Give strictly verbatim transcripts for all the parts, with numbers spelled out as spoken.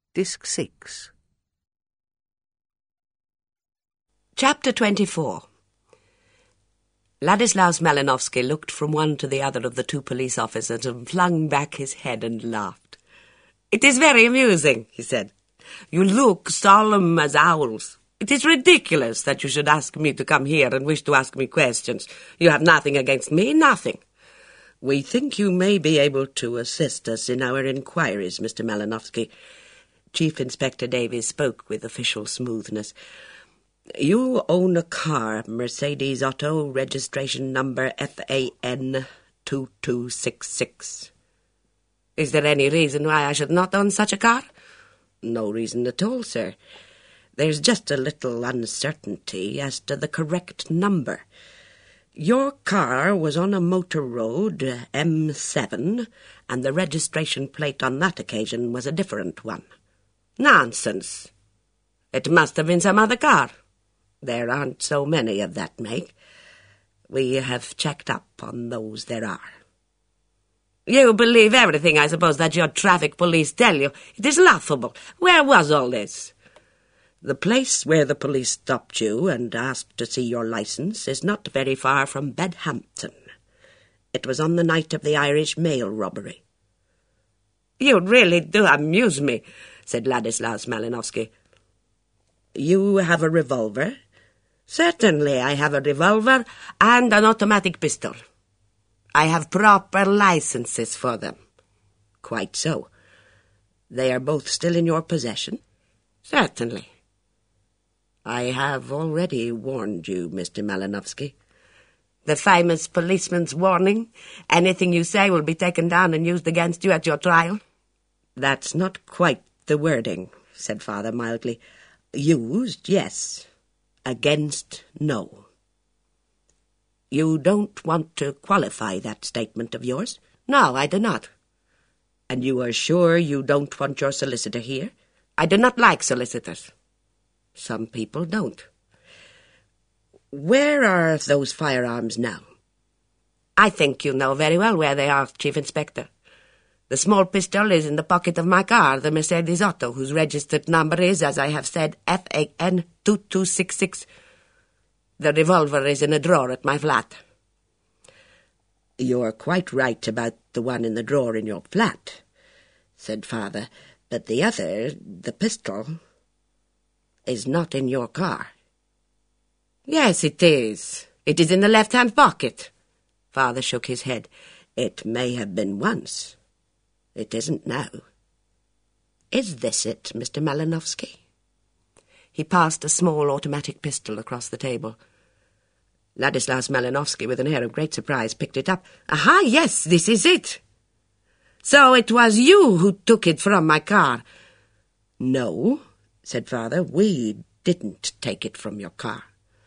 Disc six. Chapter twenty-four. Ladislaus Malinowski looked from one to the other of the two police officers and flung back his head and laughed. "It is very amusing," he said. "You look solemn as owls. It is ridiculous that you should ask me to come here and wish to ask me questions. You have nothing against me, nothing." "We think you may be able to assist us in our inquiries, Mister Malinowski." Chief Inspector Davies spoke with official smoothness. "You own a car, Mercedes Otto, registration number F A N two two six six. Is there any reason why I should not own such a car?" "No reason at all, sir. There's just a little uncertainty as to the correct number. Your car was on a motor road, M seven, and the registration plate on that occasion was a different one." "Nonsense. It must have been some other car." "There aren't so many of that make. We have checked up on those there are." "You believe everything, I suppose, that your traffic police tell you. It is laughable. Where was all this?" "The place where the police stopped you and asked to see your licence is not very far from Bedhampton. It was on the night of the Irish mail robbery." "You really do amuse me," said Ladislaus Malinowski. "You have a revolver?" "Certainly I have a revolver and an automatic pistol. I have proper licenses for them." "Quite so. They are both still in your possession?" "Certainly." "I have already warned you, Mister Malinowski." "The famous policeman's warning? Anything you say will be taken down and used against you at your trial?" "That's not quite the wording," said Father mildly. "Used, yes. Against, no." "You don't want to qualify that statement of yours?" "No, I do not." "And you are sure you don't want your solicitor here?" "I do not like solicitors." "Some people don't. Where are those firearms now?" "I think you know very well where they are, Chief Inspector. The small pistol is in the pocket of my car, the Mercedes Otto, whose registered number is, as I have said, F A N two two six six. The revolver is in a drawer at my flat." "You're quite right about the one in the drawer in your flat," said Father, "but the other, the pistol, is not in your car." "Yes, it is. It is in the left-hand pocket." Father shook his head. "It may have been once. It isn't now. Is this it, Mister Malinowski?" He passed a small automatic pistol across the table. Ladislaus Malinowski, with an air of great surprise, picked it up. "Aha, yes, this is it. So it was you who took it from my car." "No," said Father, "we didn't take it from your car.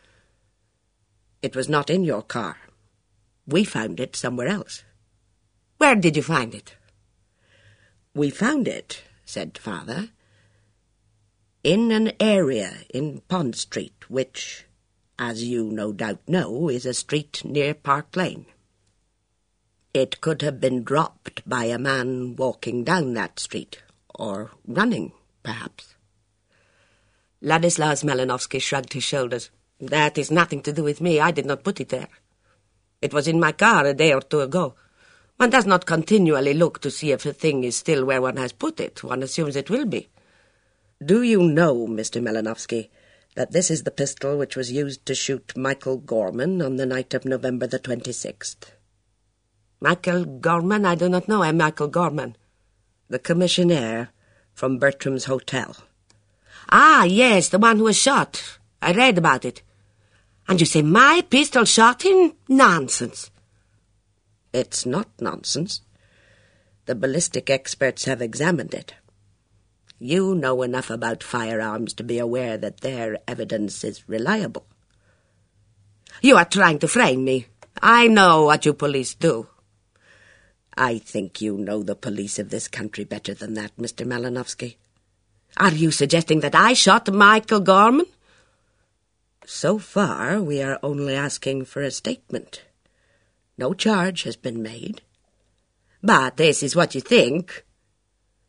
It was not in your car. We found it somewhere else." "Where did you find it?" "We found it," said Father, "in an area in Pond Street, which, as you no doubt know, is a street near Park Lane. It could have been dropped by a man walking down that street, or running, perhaps." Ladislaus Malinowski shrugged his shoulders. "That is nothing to do with me. I did not put it there. It was in my car a day or two ago. One does not continually look to see if a thing is still where one has put it. One assumes it will be." "Do you know, Mister Malinowski, that this is the pistol which was used to shoot Michael Gorman on the night of November the twenty-sixth? "Michael Gorman? I do not know a Michael Gorman." "The commissionaire from Bertram's Hotel." "Ah, yes, the one who was shot. I read about it. And you say my pistol shot him? Nonsense." "It's not nonsense. The ballistic experts have examined it. You know enough about firearms to be aware that their evidence is reliable." "You are trying to frame me. I know what you police do." "I think you know the police of this country better than that, Mister Malinowski." "Are you suggesting that I shot Michael Gorman?" "So far, we are only asking for a statement. No charge has been made." "But this is what you think.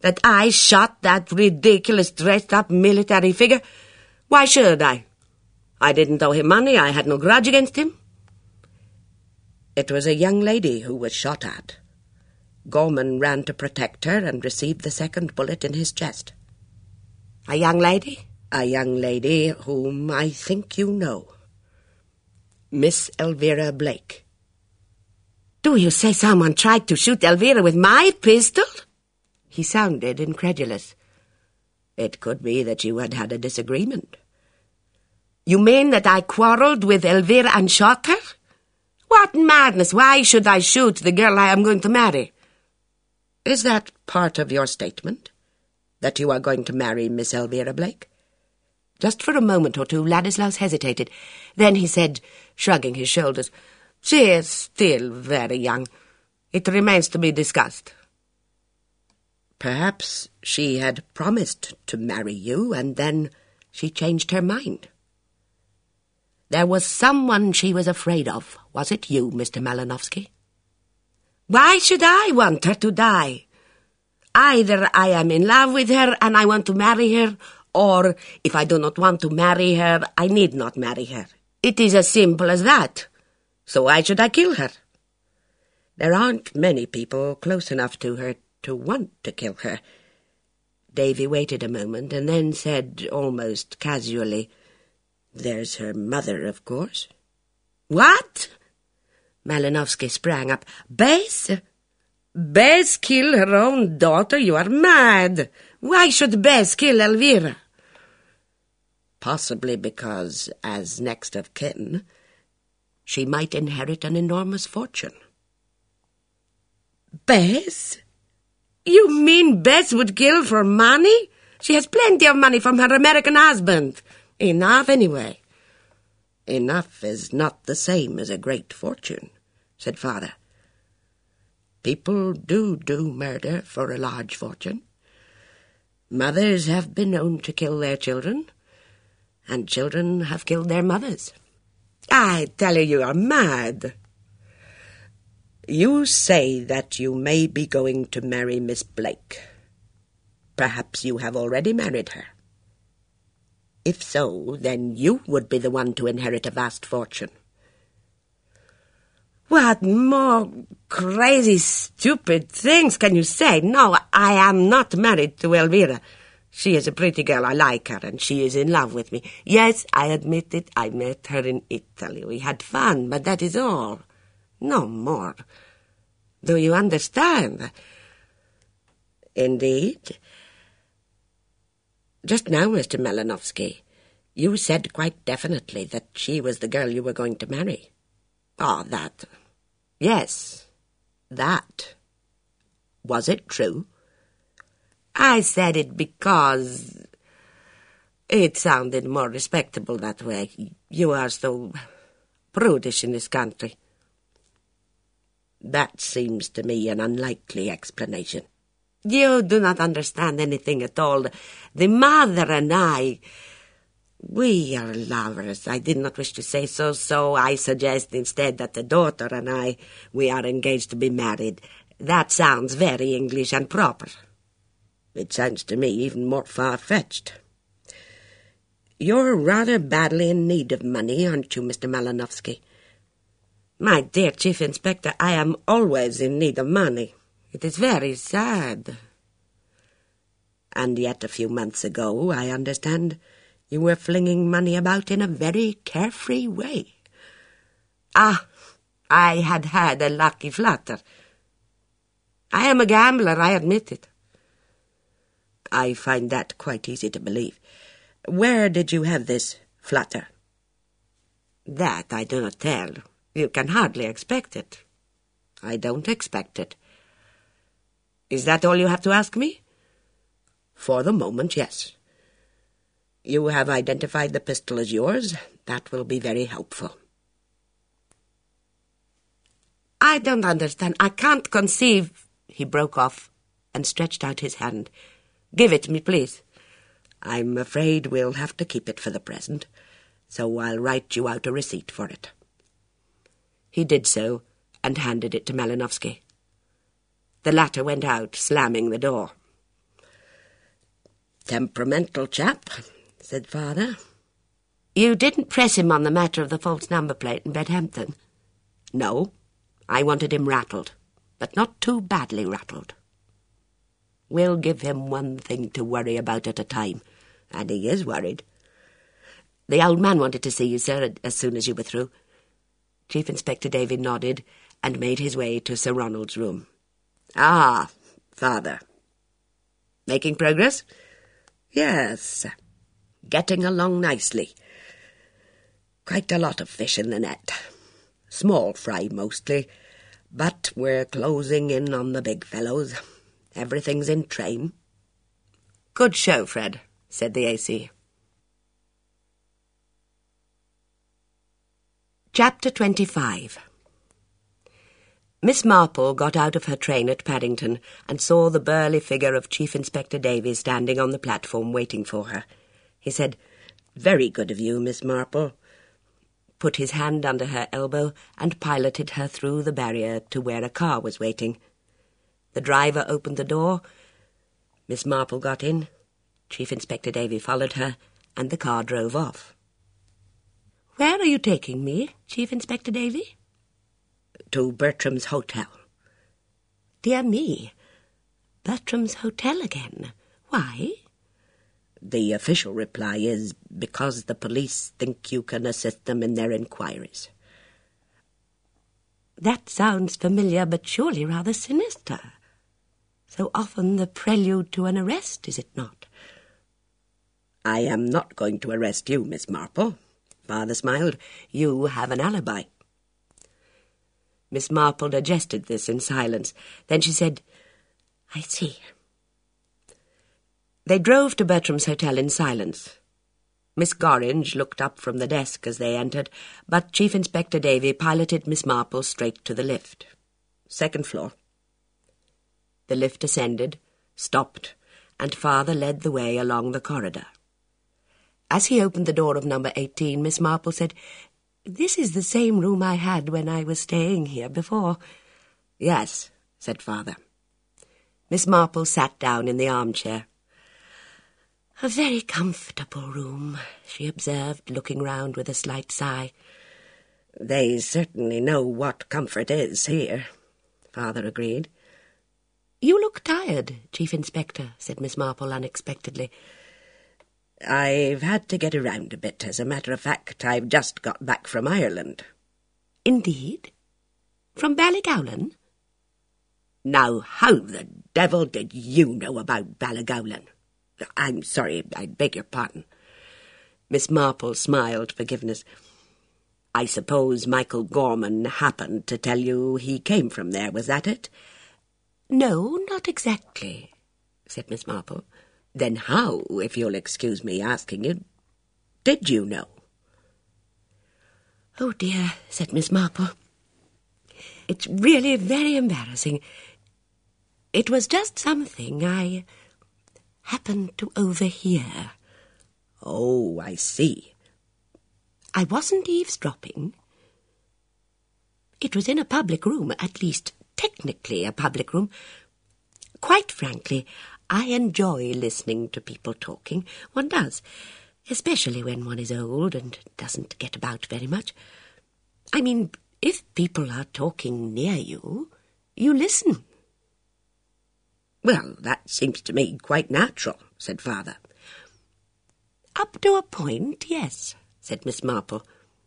That I shot that ridiculous dressed-up military figure? Why should I? I didn't owe him money. I had no grudge against him. It was a young lady who was shot at. Gorman ran to protect her and received the second bullet in his chest. A young lady? A young lady whom I think you know. Miss Elvira Blake. Do you say someone tried to shoot Elvira with my pistol? He sounded incredulous. It could be that you had had a disagreement. You mean that I quarrelled with Elvira and shot her? What madness! Why should I shoot the girl I am going to marry? Is that part of your statement? That you are going to marry Miss Elvira Blake? Just for a moment or two, Ladislaus hesitated. Then he said, shrugging his shoulders, "She is still very young. It remains to be discussed." Perhaps she had promised to marry you, and then she changed her mind. There was someone she was afraid of. Was it you, Mister Malinovsky? Why should I want her to die? Either I am in love with her and I want to marry her, or if I do not want to marry her, I need not marry her. It is as simple as that. So why should I kill her? There aren't many people close enough to her to want to kill her. Davy waited a moment and then said, almost casually, "There's her mother, of course." "What?" Malinovsky sprang up. "Bess? Bess kill her own daughter? You are mad. Why should Bess kill Elvira?" Possibly because, as next of kin, she might inherit an enormous fortune. Bess? You mean Bess would kill for money? She has plenty of money from her American husband. Enough, anyway. Enough is not the same as a great fortune, said Father. People do do murder for a large fortune. Mothers have been known to kill their children, and children have killed their mothers. I tell you, you are mad. You say that you may be going to marry Miss Blake. Perhaps you have already married her. If so, then you would be the one to inherit a vast fortune. What more crazy, stupid things can you say? No, I am not married to Elvira. She is a pretty girl. I like her, and she is in love with me. Yes, I admit it. I met her in Italy. We had fun, but that is all. No more. Do you understand? Indeed. Just now, Mister Malinovsky, you said quite definitely that she was the girl you were going to marry. Oh, that. Yes, that. Was it true? I said it because it sounded more respectable that way. You are so prudish in this country. That seems to me an unlikely explanation. You do not understand anything at all. The mother and I, we are lovers. I did not wish to say so, so I suggest instead that the daughter and I, we are engaged to be married. That sounds very English and proper. It sounds to me even more far-fetched. You're rather badly in need of money, aren't you, Mister Malinovsky? My dear Chief Inspector, I am always in need of money. It is very sad. And yet a few months ago, I understand, you were flinging money about in a very carefree way. Ah, I had had a lucky flutter. I am a gambler, I admit it. I find that quite easy to believe. Where did you have this flutter? That I do not tell. You can hardly expect it. I don't expect it. Is that all you have to ask me? For the moment, yes. You have identified the pistol as yours. That will be very helpful. I don't understand. I can't conceive... He broke off and stretched out his hand. Give it me, please. I'm afraid we'll have to keep it for the present, so I'll write you out a receipt for it. He did so and handed it to Malinovsky. The latter went out, slamming the door. temperamental chap, said Father. You didn't press him on the matter of the false number plate in Bedhampton? No, I wanted him rattled, but not too badly rattled. We'll give him one thing to worry about at a time, and he is worried. The old man wanted to see you, sir, as soon as you were through. Chief Inspector Davy nodded and made his way to Sir Ronald's room. Ah, Father. Making progress? Yes, getting along nicely. Quite a lot of fish in the net. Small fry mostly, but we're closing in on the big fellows. Everything's in train. Good show, Fred, said the A C. Chapter twenty-five. Miss Marple got out of her train at Paddington and saw the burly figure of Chief Inspector Davy standing on the platform waiting for her. He said, "Very good of you, Miss Marple," put his hand under her elbow and piloted her through the barrier to where a car was waiting. The driver opened the door. Miss Marple got in. Chief Inspector Davy followed her, and the car drove off. "Where are you taking me, Chief Inspector Davy?" "To Bertram's Hotel." "Dear me, Bertram's Hotel again. Why?" "The official reply is because the police think you can assist them in their inquiries." "That sounds familiar, but surely rather sinister. So often the prelude to an arrest, is it not?" "I am not going to arrest you, Miss Marple." Father smiled. "You have an alibi." Miss Marple digested this in silence. Then she said, "I see." They drove to Bertram's Hotel in silence. Miss Gorringe looked up from the desk as they entered, but Chief Inspector Davy piloted Miss Marple straight to the lift. Second floor. The lift ascended, stopped, and Father led the way along the corridor. As he opened the door of number eighteen, Miss Marple said, "This is the same room I had when I was staying here before." "Yes," said Father. Miss Marple sat down in the armchair. "A very comfortable room," she observed, looking round with a slight sigh. "They certainly know what comfort is here," Father agreed. "You look tired, Chief Inspector," said Miss Marple unexpectedly. "I've had to get around a bit. As a matter of fact, I've just got back from Ireland." "Indeed? From Ballygowlan?" "Now, how the devil did you know about Ballygowlan? I'm sorry, I beg your pardon." Miss Marple smiled forgiveness. "I suppose Michael Gorman happened to tell you he came from there, was that it?" "No, not exactly," said Miss Marple. "Then how, if you'll excuse me asking you, did you know?" "Oh dear," said Miss Marple. "It's really very embarrassing. It was just something I happened to overhear." "Oh, I see." "I wasn't eavesdropping. It was in a public room, at least technically a public room. Quite frankly, I enjoy listening to people talking. One does, especially when one is old and doesn't get about very much. I mean, if people are talking near you, you listen." "Well, that seems to me quite natural," said Father. "Up to a point, yes," said Miss Marple.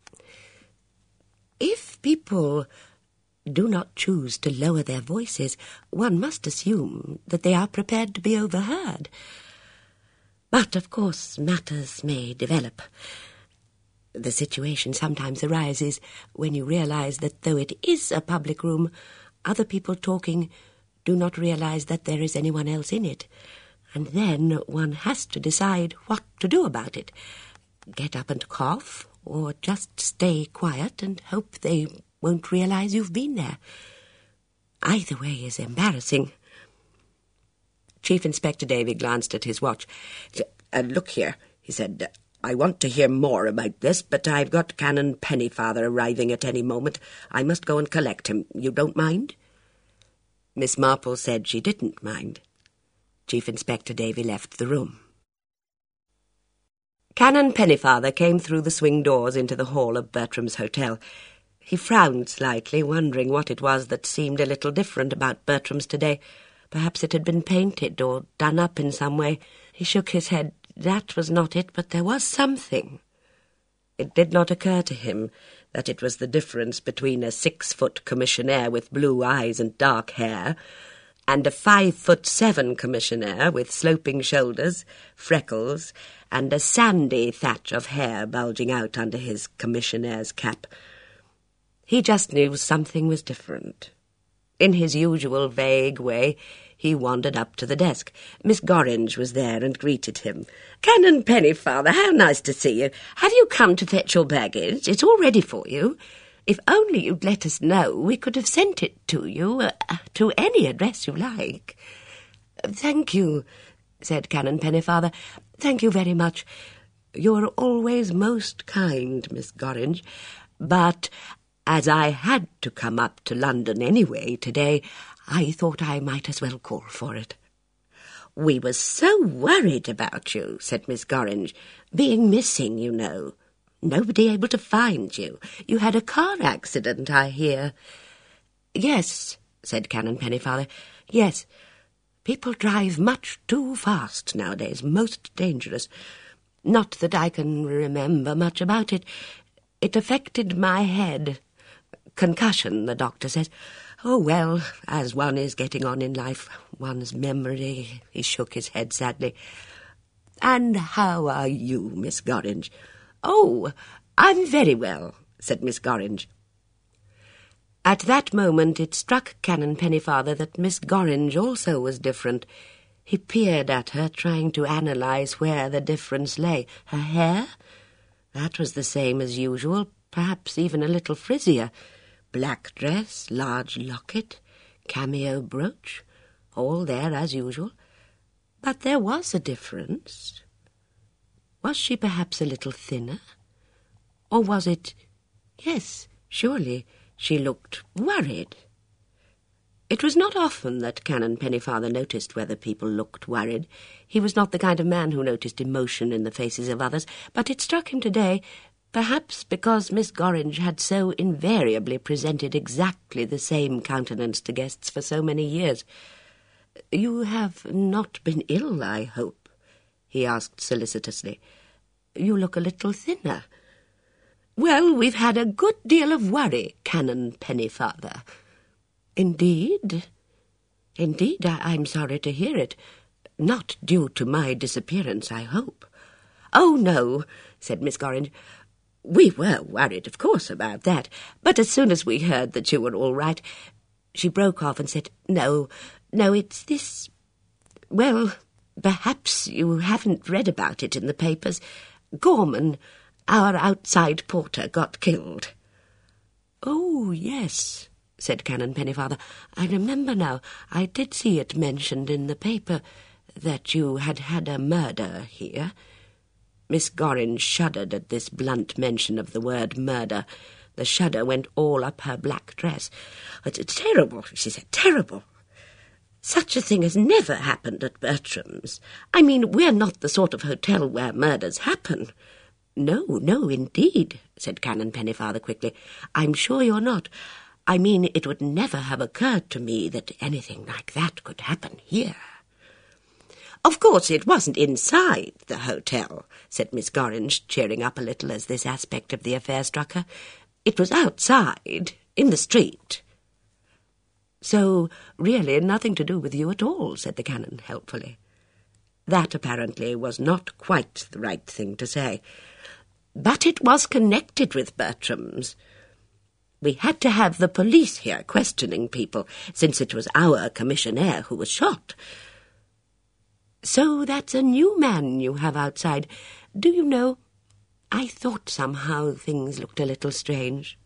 "If people do not choose to lower their voices, one must assume that they are prepared to be overheard. But, of course, matters may develop. The situation sometimes arises when you realize that though it is a public room, other people talking do not realize that there is anyone else in it. And then one has to decide what to do about it. Get up and cough, or just stay quiet and hope they won't realize you've been there. Either way is embarrassing." Chief Inspector Davy glanced at his watch. Uh, "Look here," he said, "I want to hear more about this, but I've got Canon Pennyfather arriving at any moment. I must go and collect him. You don't mind?" Miss Marple said she didn't mind. Chief Inspector Davy left the room. Canon Pennyfather came through the swing doors into the hall of Bertram's hotel. He frowned slightly, wondering what it was that seemed a little different about Bertram's today. Perhaps it had been painted or done up in some way. He shook his head. That was not it, but there was something. It did not occur to him that it was the difference between a six-foot commissionaire with blue eyes and dark hair and a five-foot-seven commissionaire with sloping shoulders, freckles, and a sandy thatch of hair bulging out under his commissionnaire's cap. He just knew something was different. In his usual vague way, he wandered up to the desk. Miss Gorringe was there and greeted him. "Canon Pennyfather, how nice to see you. Have you come to fetch your baggage? It's all ready for you. If only you'd let us know, we could have sent it to you, uh, to any address you like." "Thank you," said Canon Pennyfather. "Thank you very much. You're always most kind, Miss Gorringe. But as I had to come up to London anyway today, I thought I might as well call for it." "We were so worried about you," said Miss Gorringe. "Being missing, you know. Nobody able to find you. You had a car accident, I hear." "Yes," said Canon Pennyfather. "Yes. People drive much too fast nowadays. Most dangerous. Not that I can remember much about it. It affected my head. Concussion, the doctor says. Oh, well, as one is getting on in life, one's memory—" He shook his head sadly. "And how are you, Miss Gorringe?" "Oh, I'm very well," said Miss Gorringe. At that moment it struck Canon Pennyfather that Miss Gorringe also was different. He peered at her, trying to analyse where the difference lay. Her hair? That was the same as usual, perhaps even a little frizzier. Black dress, large locket, cameo brooch, all there as usual. But there was a difference. Was she perhaps a little thinner? Or was it... Yes, surely she looked worried. It was not often that Canon Pennyfather noticed whether people looked worried. He was not the kind of man who noticed emotion in the faces of others, but it struck him today, perhaps because Miss Gorringe had so invariably presented exactly the same countenance to guests for so many years. "You have not been ill, I hope?" he asked solicitously. "You look a little thinner." "Well, we've had a good deal of worry, Canon Pennyfather." "Indeed? Indeed, I- I'm sorry to hear it. Not due to my disappearance, I hope." "Oh, no," said Miss Gorringe. "We were worried, of course, about that, but as soon as we heard that you were all right—" She broke off and said, "No, no, it's this... Well, perhaps you haven't read about it in the papers. Gorman, our outside porter, got killed." "Oh, yes," said Canon Pennyfather. "I remember now. I did see it mentioned in the paper that you had had a murder here." Miss Gorringe shuddered at this blunt mention of the word murder. The shudder went all up her black dress. "It's, it's terrible," she said, "terrible. Such a thing has never happened at Bertram's. I mean, we're not the sort of hotel where murders happen." "No, no, indeed," said Canon Pennyfather quickly. "I'm sure you're not. I mean, it would never have occurred to me that anything like that could happen here." "Of course it wasn't inside the hotel," said Miss Gorringe, cheering up a little as this aspect of the affair struck her. "It was outside, in the street." "So, really, nothing to do with you at all," said the Canon helpfully. That, apparently, was not quite the right thing to say. "But it was connected with Bertram's. We had to have the police here questioning people, since it was our commissionaire who was shot." "So that's a new man you have outside. Do you know, I thought somehow things looked a little strange."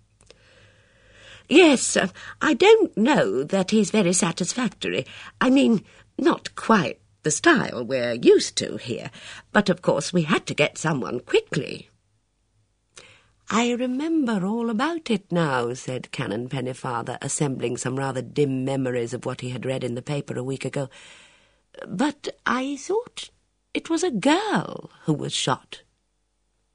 "Yes, uh, I don't know that he's very satisfactory. I mean, not quite the style we're used to here. But, of course, we had to get someone quickly." "I remember all about it now," said Canon Pennyfather, assembling some rather dim memories of what he had read in the paper a week ago. "But I thought it was a girl who was shot."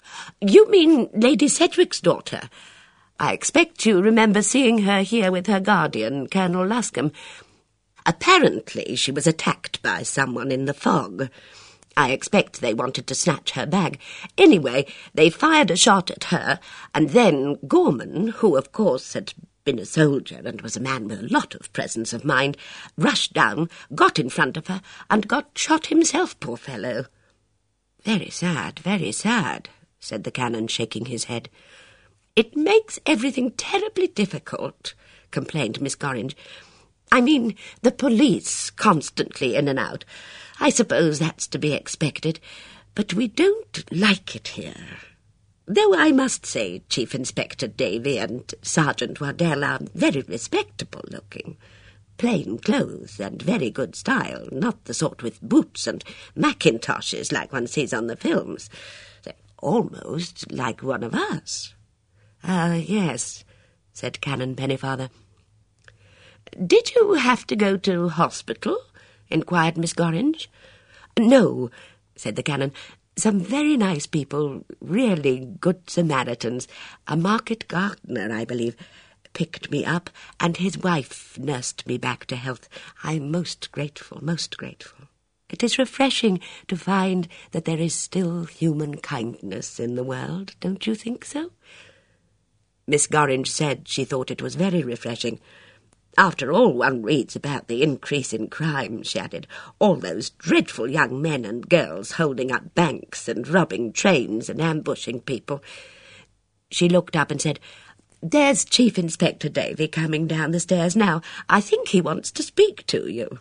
You mean Lady Sedgwick's daughter? I expect you remember seeing her here with her guardian, Colonel Luscombe. Apparently she was attacked by someone in the fog. I expect they wanted to snatch her bag. Anyway, they fired a shot at her, and then Gorman, who of course had been a soldier and was a man with a lot of presence of mind, rushed down, got in front of her, and got shot himself, poor fellow. Very sad, very sad, said the Canon, shaking his head. It makes everything terribly difficult, complained Miss Gorringe. I mean, the police constantly in and out. I suppose that's to be expected, but we don't like it here. Though I must say Chief Inspector Davy and Sergeant Waddell are very respectable-looking. Plain clothes and very good style, not the sort with boots and mackintoshes like one sees on the films. They're almost like one of us. Ah, uh, yes, said Canon Pennyfather. Did you have to go to hospital? Inquired Miss Gorringe. No, said the Canon. Some very nice people, really good Samaritans. A market gardener, I believe, picked me up, and his wife nursed me back to health. I'm most grateful, most grateful. It is refreshing to find that there is still human kindness in the world, don't you think so? Miss Gorringe said she thought it was very refreshing. After all, one reads about the increase in crime, she added. All those dreadful young men and girls holding up banks and robbing trains and ambushing people. She looked up and said, There's Chief Inspector Davy coming down the stairs now. I think he wants to speak to you.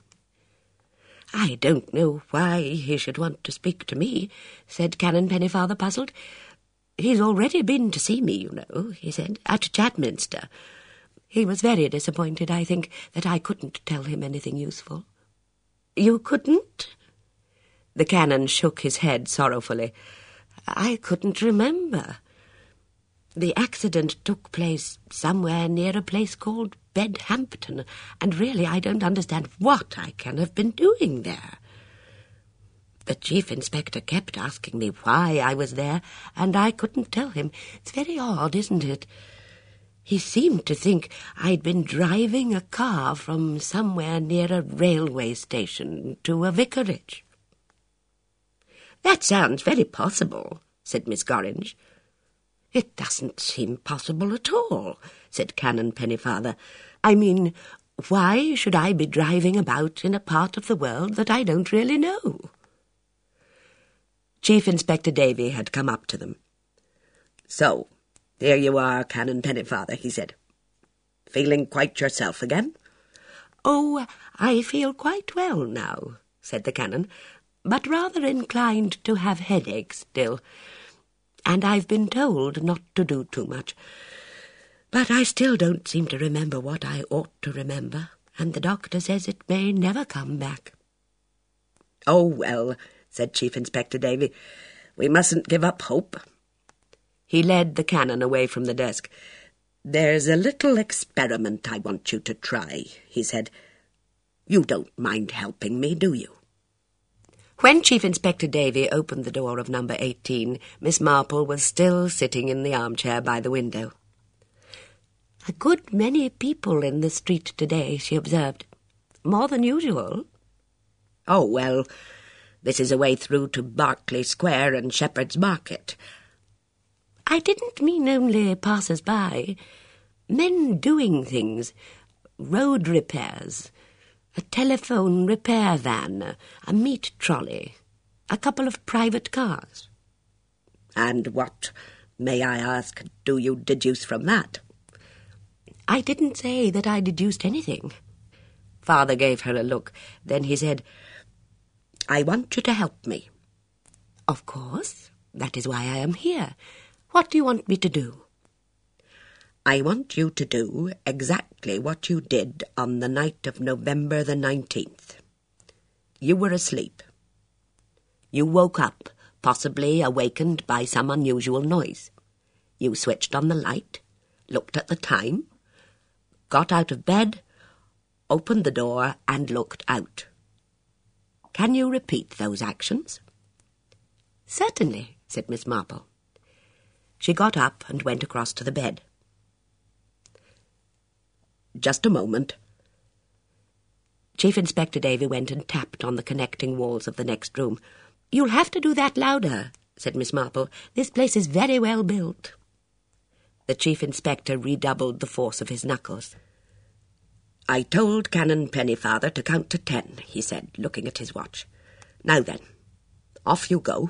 I don't know why he should want to speak to me, said Canon Pennyfather, puzzled. He's already been to see me, you know, he said, at Chadminster. He was very disappointed, I think, that I couldn't tell him anything useful. You couldn't? The Canon shook his head sorrowfully. I couldn't remember. The accident took place somewhere near a place called Bedhampton, and really I don't understand what I can have been doing there. The Chief Inspector kept asking me why I was there, and I couldn't tell him. It's very odd, isn't it? He seemed to think I'd been driving a car from somewhere near a railway station to a vicarage. That sounds very possible, said Miss Gorringe. It doesn't seem possible at all, said Canon Pennyfather. I mean, why should I be driving about in a part of the world that I don't really know? Chief Inspector Davy had come up to them. So, there you are, Canon Pennyfather, he said. Feeling quite yourself again? Oh, I feel quite well now, said the Canon, but rather inclined to have headaches still. And I've been told not to do too much. But I still don't seem to remember what I ought to remember, and the doctor says it may never come back. Oh, well, said Chief Inspector Davy, we mustn't give up hope. He led the Canon away from the desk. There's a little experiment I want you to try, he said. You don't mind helping me, do you? When Chief Inspector Davy opened the door of number eighteen, Miss Marple was still sitting in the armchair by the window. A good many people in the street today, she observed. More than usual. Oh, well, this is a way through to Berkeley Square and Shepherd's Market. I didn't mean only passers-by. Men doing things. Road repairs. A telephone repair van. A meat trolley. A couple of private cars. And what, may I ask, do you deduce from that? I didn't say that I deduced anything. Father gave her a look. Then he said, I want you to help me. Of course. That is why I am here. What do you want me to do? I want you to do exactly what you did on the night of November the nineteenth. You were asleep. You woke up, possibly awakened by some unusual noise. You switched on the light, looked at the time, got out of bed, opened the door, and looked out. Can you repeat those actions? Certainly, said Miss Marple. She got up and went across to the bed. "Just a moment." Chief Inspector Davy went and tapped on the connecting walls of the next room. "You'll have to do that louder," said Miss Marple. "This place is very well built." The Chief Inspector redoubled the force of his knuckles. "I told Canon Pennyfather to count to ten," he said, looking at his watch. "Now then, off you go."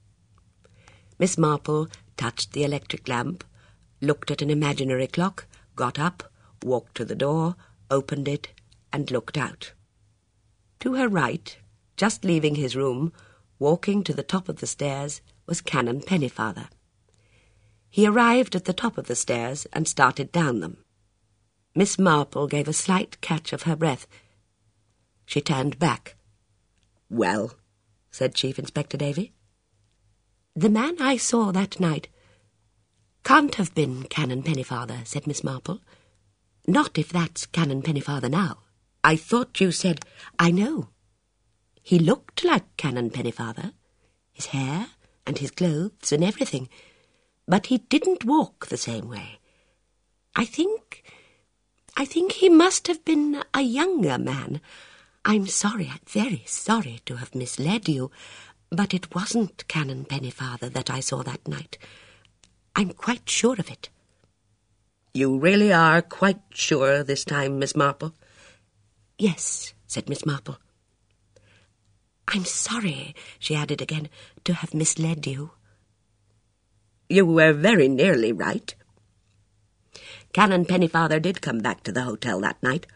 Miss Marple touched the electric lamp, looked at an imaginary clock, got up, walked to the door, opened it, and looked out. To her right, just leaving his room, walking to the top of the stairs, was Canon Pennyfather. He arrived at the top of the stairs and started down them. Miss Marple gave a slight catch of her breath. She turned back. "Well," said Chief Inspector Davy. "The man I saw that night can't have been Canon Pennyfather," said Miss Marple. "Not if that's Canon Pennyfather now." "I thought you said—" "I know. He looked like Canon Pennyfather, his hair and his clothes and everything, but he didn't walk the same way. I think... I think he must have been a younger man. I'm sorry, very sorry to have misled you, but it wasn't Canon Pennyfather that I saw that night. I'm quite sure of it." "You really are quite sure this time, Miss Marple?" "Yes," said Miss Marple. "I'm sorry," she added again, "to have misled you." "You were very nearly right. Canon Pennyfather did come back to the hotel that night.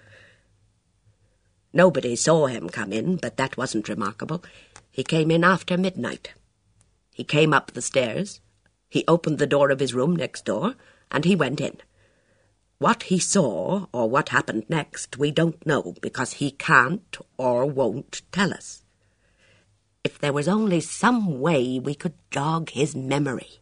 Nobody saw him come in, but that wasn't remarkable. He came in after midnight. He came up the stairs, he opened the door of his room next door, and he went in. What he saw, or what happened next, we don't know, because he can't or won't tell us. If there was only some way we could jog his memory."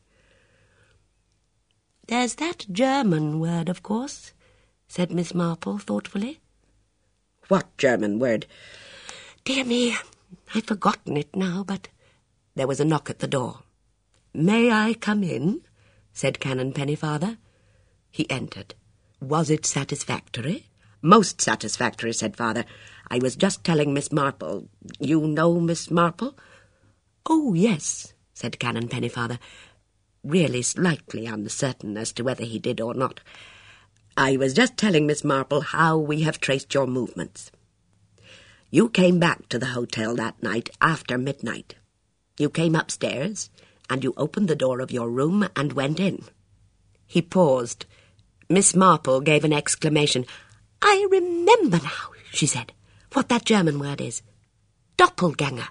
"There's that German word, of course," said Miss Marple thoughtfully. "What German word?" "Dear me, I've forgotten it now, but—" There was a knock at the door. "May I come in?" said Canon Pennyfather. He entered. Was it satisfactory? "Most satisfactory," said Father. "I was just telling Miss Marple. You know Miss Marple?" "Oh, yes," said Canon Pennyfather, really slightly uncertain as to whether he did or not. "I was just telling Miss Marple how we have traced your movements. You came back to the hotel that night after midnight. You came upstairs, and you opened the door of your room and went in." He paused. Miss Marple gave an exclamation. "I remember now," she said, "what that German word is. Doppelganger."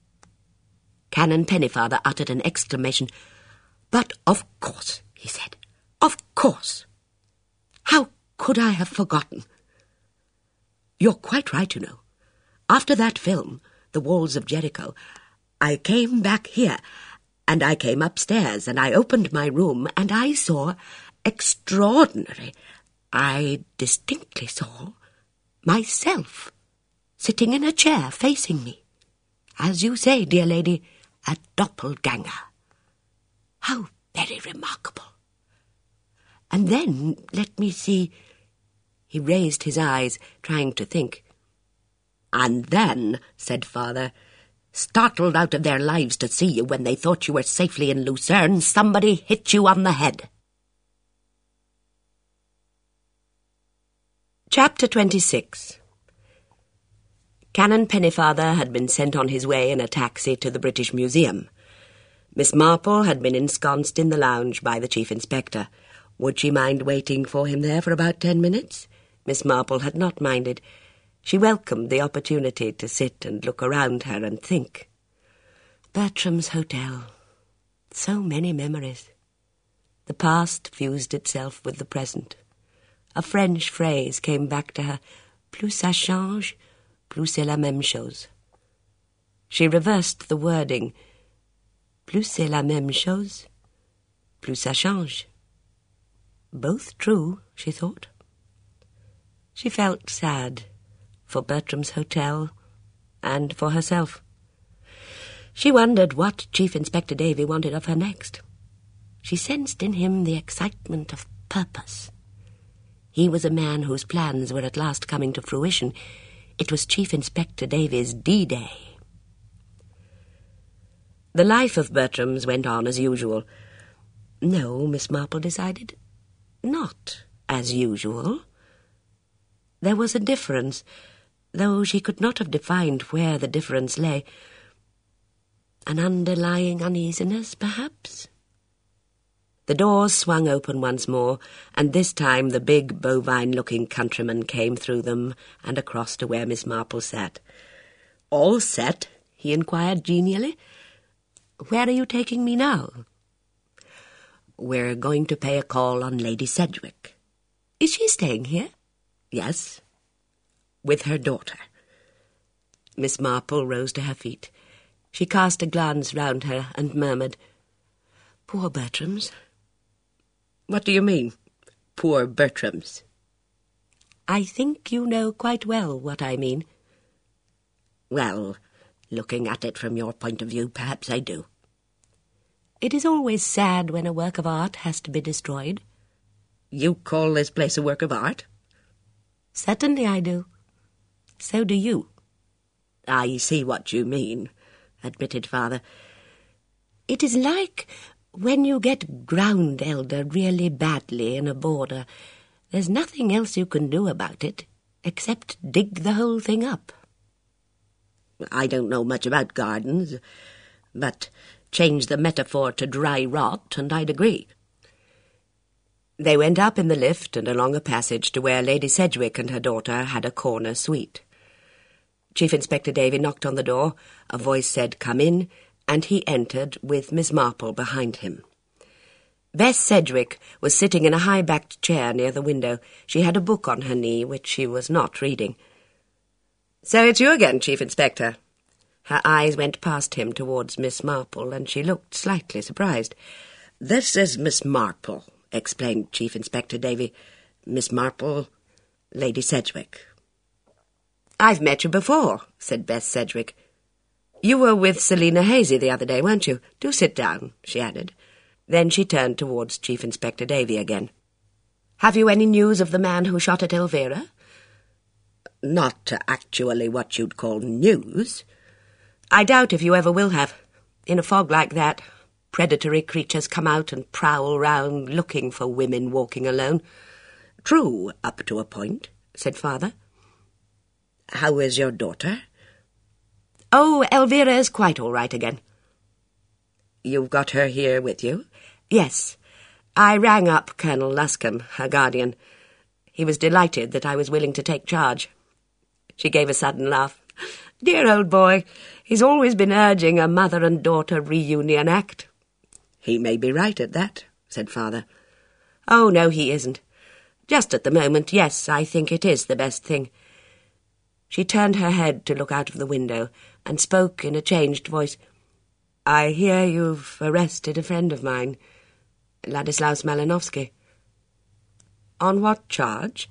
Canon Pennyfather uttered an exclamation. "But of course," he said. "Of course. How could I have forgotten? You're quite right, you know. After that film, The Walls of Jericho, I came back here, and I came upstairs, and I opened my room, and I saw, extraordinary, I distinctly saw, myself, sitting in a chair facing me. As you say, dear lady, a doppelganger. How very remarkable. And then, let me see..." He raised his eyes, trying to think. "And then," said Father, "startled out of their lives to see you when they thought you were safely in Lucerne, somebody hit you on the head." Chapter twenty-six. Canon Pennyfather had been sent on his way in a taxi to the British Museum. Miss Marple had been ensconced in the lounge by the Chief Inspector. Would she mind waiting for him there for about ten minutes? Miss Marple had not minded. She welcomed the opportunity to sit and look around her and think. Bertram's Hotel. So many memories. The past fused itself with the present. A French phrase came back to her. Plus ça change, plus c'est la même chose. She reversed the wording. Plus c'est la même chose, plus ça change. Both true, she thought. She felt sad for Bertram's Hotel and for herself. She wondered what Chief Inspector Davy wanted of her next. She sensed in him the excitement of purpose. He was a man whose plans were at last coming to fruition. It was Chief Inspector Davy's D-Day. The life of Bertram's went on as usual. No, Miss Marple decided, not as usual. There was a difference, though she could not have defined where the difference lay. An underlying uneasiness, perhaps? The doors swung open once more, and this time the big, bovine-looking countryman came through them and across to where Miss Marple sat. "All set?" he inquired genially. "Where are you taking me now?" "We're going to pay a call on Lady Sedgwick." "Is she staying here?" "Yes, with her daughter." Miss Marple rose to her feet. She cast a glance round her and murmured, "Poor Bertram's." "What do you mean, poor Bertram's?" "I think you know quite well what I mean." "Well, looking at it from your point of view, perhaps I do." "It is always sad when a work of art has to be destroyed." "You call this place a work of art?" "Certainly I do. So do you." "I see what you mean," admitted Father. "It is like when you get ground elder really badly in a border. There's nothing else you can do about it, except dig the whole thing up." "I don't know much about gardens, but change the metaphor to dry rot, and I'd agree." They went up in the lift and along a passage to where Lady Sedgwick and her daughter had a corner suite. Chief Inspector Davy knocked on the door, a voice said, "Come in," and he entered with Miss Marple behind him. Bess Sedgwick was sitting in a high-backed chair near the window. She had a book on her knee, which she was not reading. "So it's you again, Chief Inspector." Her eyes went past him towards Miss Marple, and she looked slightly surprised. "This is Miss Marple," explained Chief Inspector Davy. "Miss Marple, Lady Sedgwick." "I've met you before," said Bess Sedgwick. "You were with Selina Hazy the other day, weren't you? Do sit down," she added. Then she turned towards Chief Inspector Davy again. "Have you any news of the man who shot at Elvira?" "Not actually what you'd call news." "I doubt if you ever will have. In a fog like that, predatory creatures come out and prowl round looking for women walking alone." "True, up to a point," said Father. "How is your daughter?" "Oh, Elvira is quite all right again." "You've got her here with you?" "Yes. I rang up Colonel Luscombe, her guardian. He was delighted that I was willing to take charge." She gave a sudden laugh. "Dear old boy, he's always been urging a mother and daughter reunion act." "He may be right at that," said Father. "Oh, no, he isn't. Just at the moment, yes, I think it is the best thing." She turned her head to look out of the window and spoke in a changed voice. "I hear you've arrested a friend of mine, Ladislaus Malinowski." "On what charge?"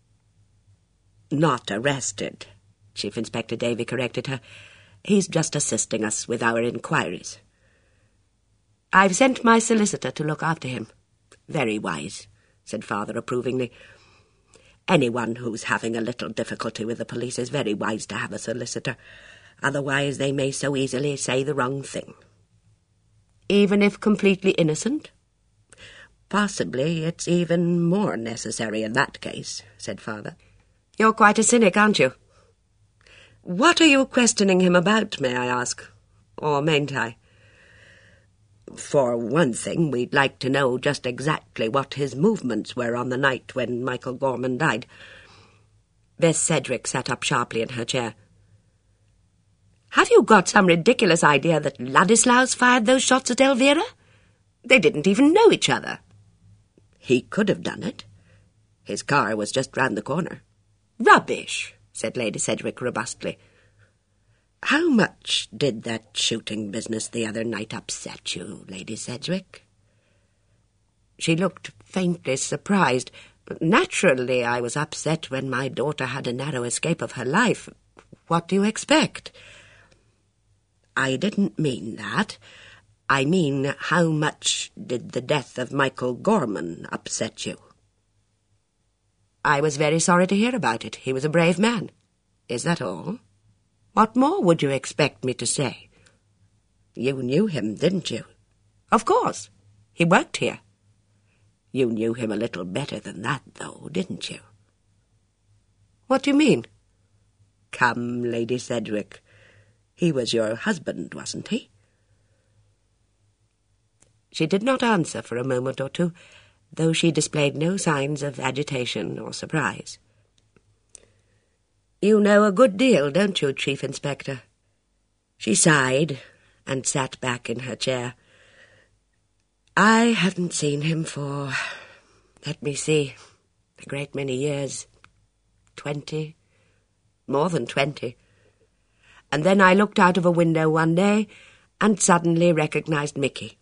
"Not arrested," Chief Inspector Davy corrected her. "He's just assisting us with our inquiries." "I've sent my solicitor to look after him." "Very wise," said Father approvingly. "Anyone who's having a little difficulty with the police is very wise to have a solicitor. Otherwise they may so easily say the wrong thing." "Even if completely innocent?" "Possibly it's even more necessary in that case," said Father. "You're quite a cynic, aren't you?" "What are you questioning him about, may I ask? Or mayn't I?" "For one thing, we'd like to know just exactly what his movements were on the night when Michael Gorman died." Bess Sedgwick sat up sharply in her chair. "Have you got some ridiculous idea that Ladislaus fired those shots at Elvira? They didn't even know each other." "He could have done it. His car was just round the corner." "Rubbish," said Lady Sedgwick robustly. "How much did that shooting business the other night upset you, Lady Sedgwick?" She looked faintly surprised. "Naturally I was upset when my daughter had a narrow escape of her life. What do you expect?" "I didn't mean that. I mean, how much did the death of Michael Gorman upset you? I was very sorry to hear about it. He was a brave man. Is that all? What more would you expect me to say? You knew him, didn't you? Of course. He worked here. You knew him a little better than that, though, didn't you? What do you mean? Come, Lady Sedgwick. He was your husband, wasn't he? She did not answer for a moment or two, though she displayed no signs of agitation or surprise. You know a good deal, don't you, Chief Inspector? She sighed and sat back in her chair. I haven't seen him for, let me see, a great many years. Twenty. More than twenty. And then I looked out of a window one day and suddenly recognized Mickey.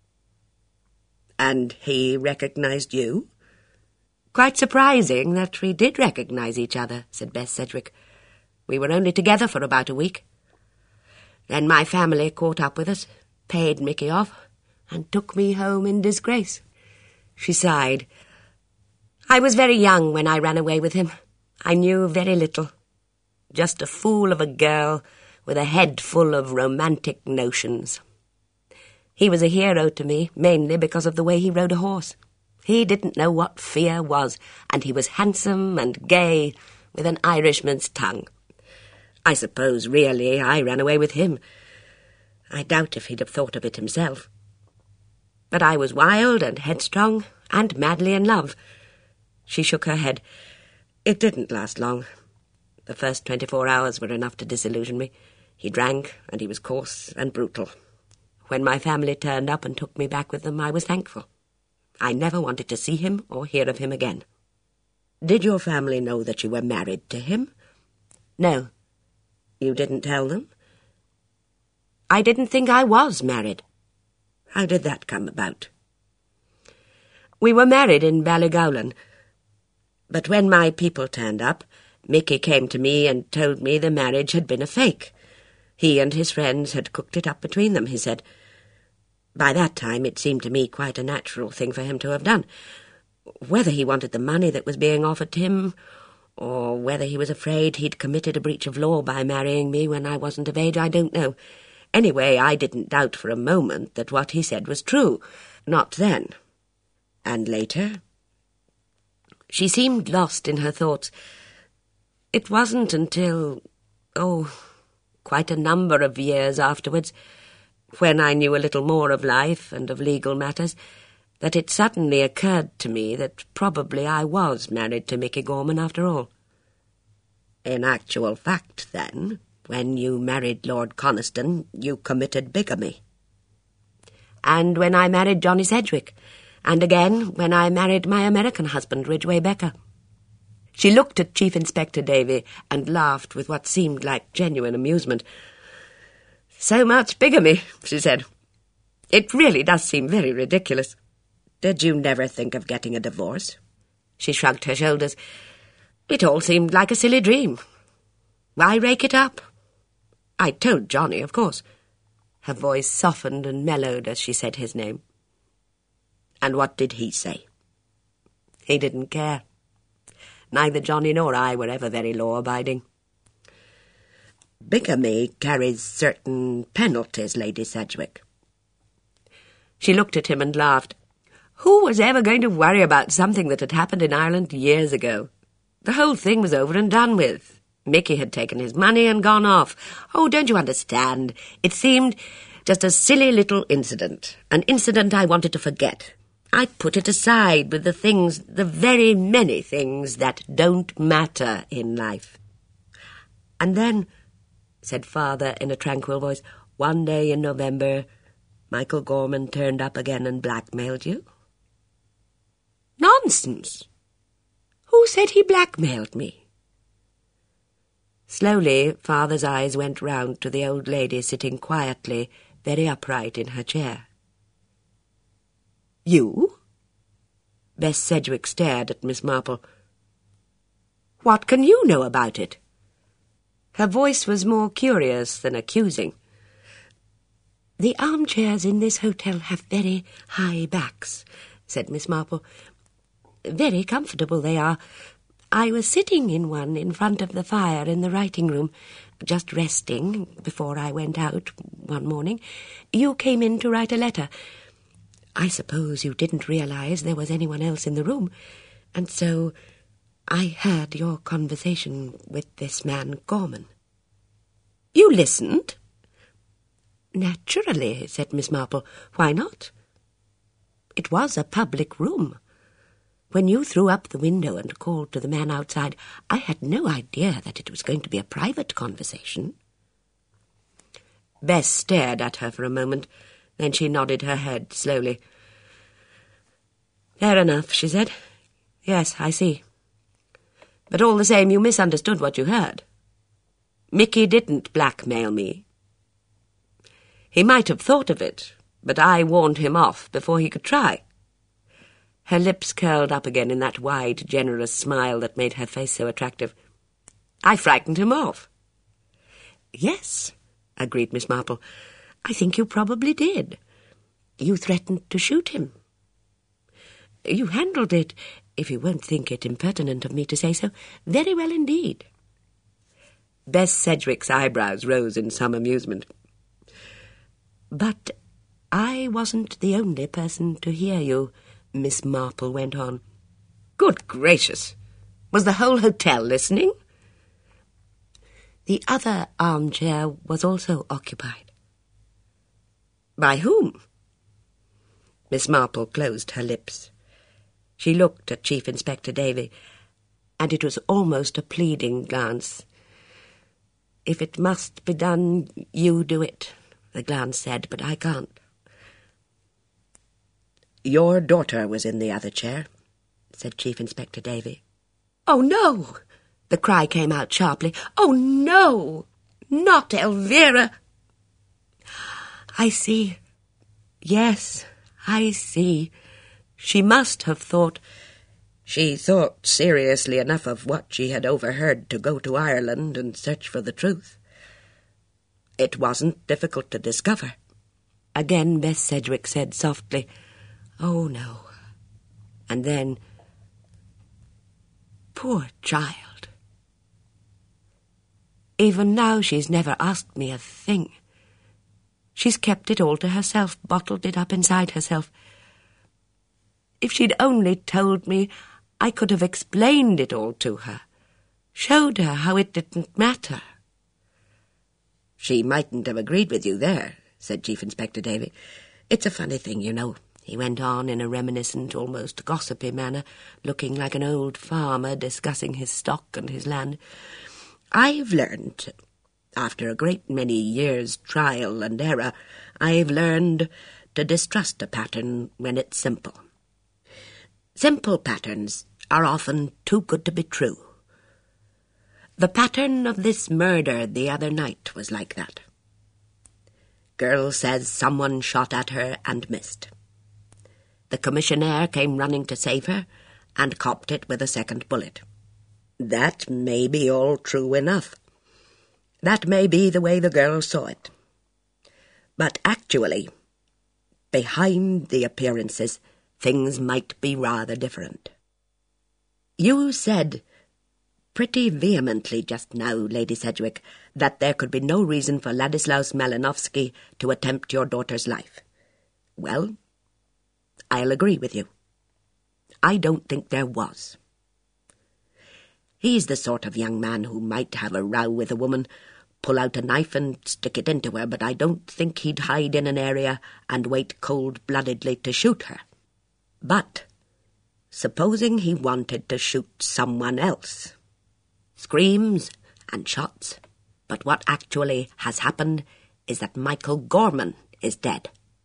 And he recognized you? Quite surprising that we did recognize each other, said Bess Sedgwick. We were only together for about a week. Then my family caught up with us, paid Mickey off, and took me home in disgrace. She sighed. I was very young when I ran away with him. I knew very little. Just a fool of a girl with a head full of romantic notions. He was a hero to me, mainly because of the way he rode a horse. He didn't know what fear was, and he was handsome and gay, with an Irishman's tongue. I suppose, really, I ran away with him. I doubt if he'd have thought of it himself. But I was wild and headstrong and madly in love. She shook her head. It didn't last long. The first twenty-four hours were enough to disillusion me. He drank, and he was coarse and brutal. When my family turned up and took me back with them, I was thankful. I never wanted to see him or hear of him again. Did your family know that you were married to him? No. You didn't tell them? I didn't think I was married. How did that come about? We were married in Ballygowlan. But when my people turned up, Mickey came to me and told me the marriage had been a fake. He and his friends had cooked it up between them, he said. By that time it seemed to me quite a natural thing for him to have done. Whether he wanted the money that was being offered him, or whether he was afraid he'd committed a breach of law by marrying me when I wasn't of age, I don't know. Anyway, I didn't doubt for a moment that what he said was true. Not then. And later? She seemed lost in her thoughts. It wasn't until, oh, quite a number of years afterwards, when I knew a little more of life and of legal matters, that it suddenly occurred to me that probably I was married to Mickey Gorman after all. In actual fact, then, when you married Lord Coniston, you committed bigamy. And when I married Johnny Sedgwick, and again when I married my American husband, Ridgway Becker. She looked at Chief Inspector Davy and laughed with what seemed like genuine amusement. So much bigamy, she said. It really does seem very ridiculous. Did you never think of getting a divorce? She shrugged her shoulders. It all seemed like a silly dream. Why rake it up? I told Johnny, of course. Her voice softened and mellowed as she said his name. And what did he say? He didn't care. Neither Johnny nor I were ever very law-abiding. Bigamy carries certain penalties, Lady Sedgwick. She looked at him and laughed. Who was ever going to worry about something that had happened in Ireland years ago? The whole thing was over and done with. Mickey had taken his money and gone off. Oh, don't you understand? It seemed just a silly little incident, an incident I wanted to forget. I put it aside with the things, the very many things that don't matter in life. And then, said Father in a tranquil voice, one day in November, Michael Gorman turned up again and blackmailed you? Nonsense! Who said he blackmailed me? Slowly, Father's eyes went round to the old lady sitting quietly, very upright in her chair. You? Bess Sedgwick stared at Miss Marple. What can you know about it? Her voice was more curious than accusing. "The armchairs in this hotel have very high backs," said Miss Marple. "Very comfortable they are. I was sitting in one in front of the fire in the writing room, just resting before I went out one morning. You came in to write a letter. I suppose you didn't realize there was anyone else in the room, and so I heard your conversation with this man Gorman." "You listened?" "Naturally," said Miss Marple. "Why not? It was a public room. When you threw up the window and called to the man outside, I had no idea that it was going to be a private conversation." Bess stared at her for a moment. Then she nodded her head slowly. "Fair enough," she said. "Yes, I see. But all the same, you misunderstood what you heard. Mickey didn't blackmail me. He might have thought of it, but I warned him off before he could try." Her lips curled up again in that wide, generous smile that made her face so attractive. "I frightened him off." "Yes," agreed Miss Marple. "I think you probably did. You threatened to shoot him. You handled it, if you won't think it impertinent of me to say so, very well indeed." Bess Sedgwick's eyebrows rose in some amusement. "But I wasn't the only person to hear you," Miss Marple went on. "Good gracious! Was the whole hotel listening?" "The other armchair was also occupied." "By whom?" Miss Marple closed her lips. She looked at Chief Inspector Davy, and it was almost a pleading glance. "If it must be done, you do it," the glance said, "but I can't." "Your daughter was in the other chair," said Chief Inspector Davy. "Oh, no!" the cry came out sharply. "Oh, no! Not Elvira!" "I see. Yes, I see. She must have thought—" "She thought seriously enough of what she had overheard to go to Ireland and search for the truth. It wasn't difficult to discover." Again Bess Sedgwick said softly, "Oh, no." And then, "Poor child. Even now she's never asked me a thing. She's kept it all to herself, bottled it up inside herself. If she'd only told me, I could have explained it all to her, showed her how it didn't matter." "She mightn't have agreed with you there," said Chief Inspector Davy. "It's a funny thing, you know," he went on in a reminiscent, almost gossipy manner, looking like an old farmer discussing his stock and his land. "I've learned, after a great many years' trial and error, I've learned to distrust a pattern when it's simple. Simple patterns are often too good to be true. The pattern of this murder the other night was like that. Girl says someone shot at her and missed. The commissionaire came running to save her and copped it with a second bullet. That may be all true enough. That may be the way the girl saw it. But actually, behind the appearances, things might be rather different. You said pretty vehemently just now, Lady Sedgwick, that there could be no reason for Ladislaus Malinowski to attempt your daughter's life. Well, I'll agree with you. I don't think there was. He's the sort of young man who might have a row with a woman, pull out a knife and stick it into her, but I don't think he'd hide in an area and wait cold-bloodedly to shoot her. But supposing he wanted to shoot someone else. Screams and shots, but what actually has happened is that Michael Gorman is dead.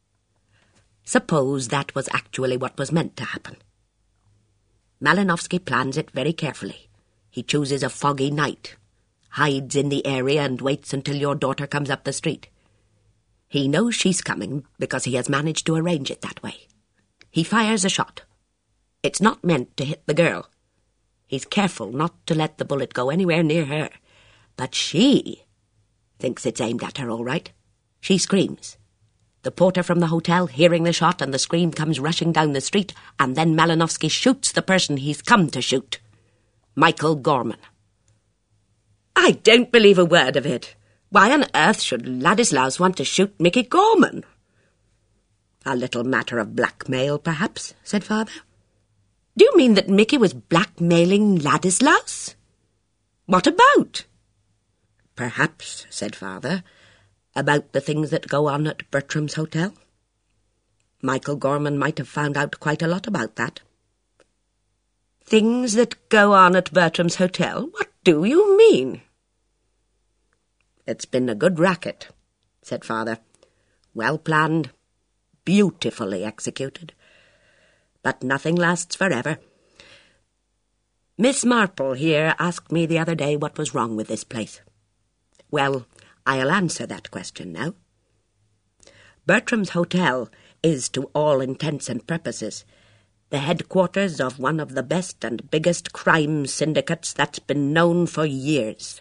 Suppose that was actually what was meant to happen. Malinowski plans it very carefully. He chooses a foggy night, hides in the area and waits until your daughter comes up the street. He knows she's coming because he has managed to arrange it that way. He fires a shot. It's not meant to hit the girl. He's careful not to let the bullet go anywhere near her. But she thinks it's aimed at her all right. She screams. The porter from the hotel, hearing the shot and the scream, comes rushing down the street, and then Malinowski shoots the person he's come to shoot. Michael Gorman. I don't believe a word of it. Why on earth should Ladislaus want to shoot Mickey Gorman? A little matter of blackmail, perhaps, said Father. Do you mean that Mickey was blackmailing Ladislaus? What about? Perhaps, said Father, about the things that go on at Bertram's hotel. Michael Gorman might have found out quite a lot about that. Things that go on at Bertram's hotel? What do you mean? It's been a good racket, said Father. Well planned, beautifully executed. But nothing lasts forever. Miss Marple here asked me the other day what was wrong with this place. Well, I'll answer that question now. Bertram's Hotel is, to all intents and purposes, the headquarters of one of the best and biggest crime syndicates that's been known for years.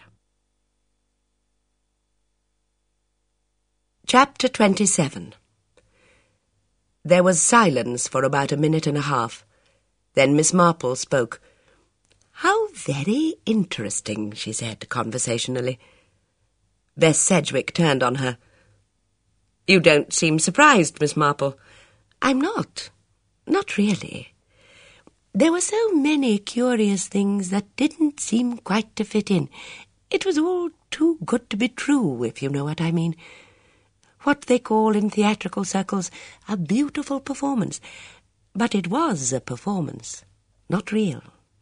Chapter twenty-seven. There was silence for about a minute and a half. Then Miss Marple spoke. "How very interesting," she said conversationally. Bess Sedgwick turned on her. "You don't seem surprised, Miss Marple." "I'm not. Not really. There were so many curious things that didn't seem quite to fit in. It was all too good to be true, if you know what I mean. What they call in theatrical circles a beautiful performance. But it was a performance, not real.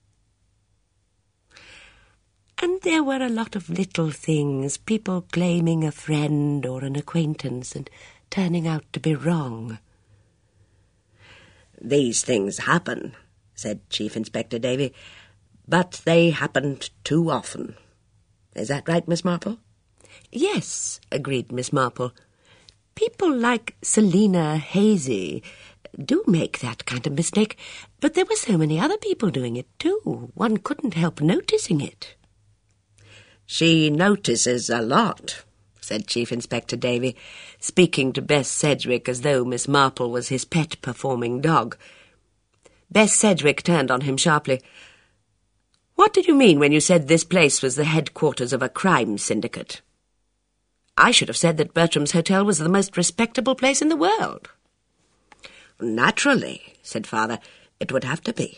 And there were a lot of little things, people claiming a friend or an acquaintance and turning out to be wrong." "These things happen," said Chief Inspector Davy, "but they happened too often. Is that right, Miss Marple?" "Yes," agreed Miss Marple. "People like Selina Hazy do make that kind of mistake, but there were so many other people doing it too. One couldn't help noticing it." "She notices a lot," said Chief Inspector Davy, speaking to Bess Sedgwick as though Miss Marple was his pet performing dog. Bess Sedgwick turned on him sharply. "What did you mean when you said this place was the headquarters of a crime syndicate? I should have said that Bertram's Hotel was the most respectable place in the world." "Naturally," said Father, "it would have to be.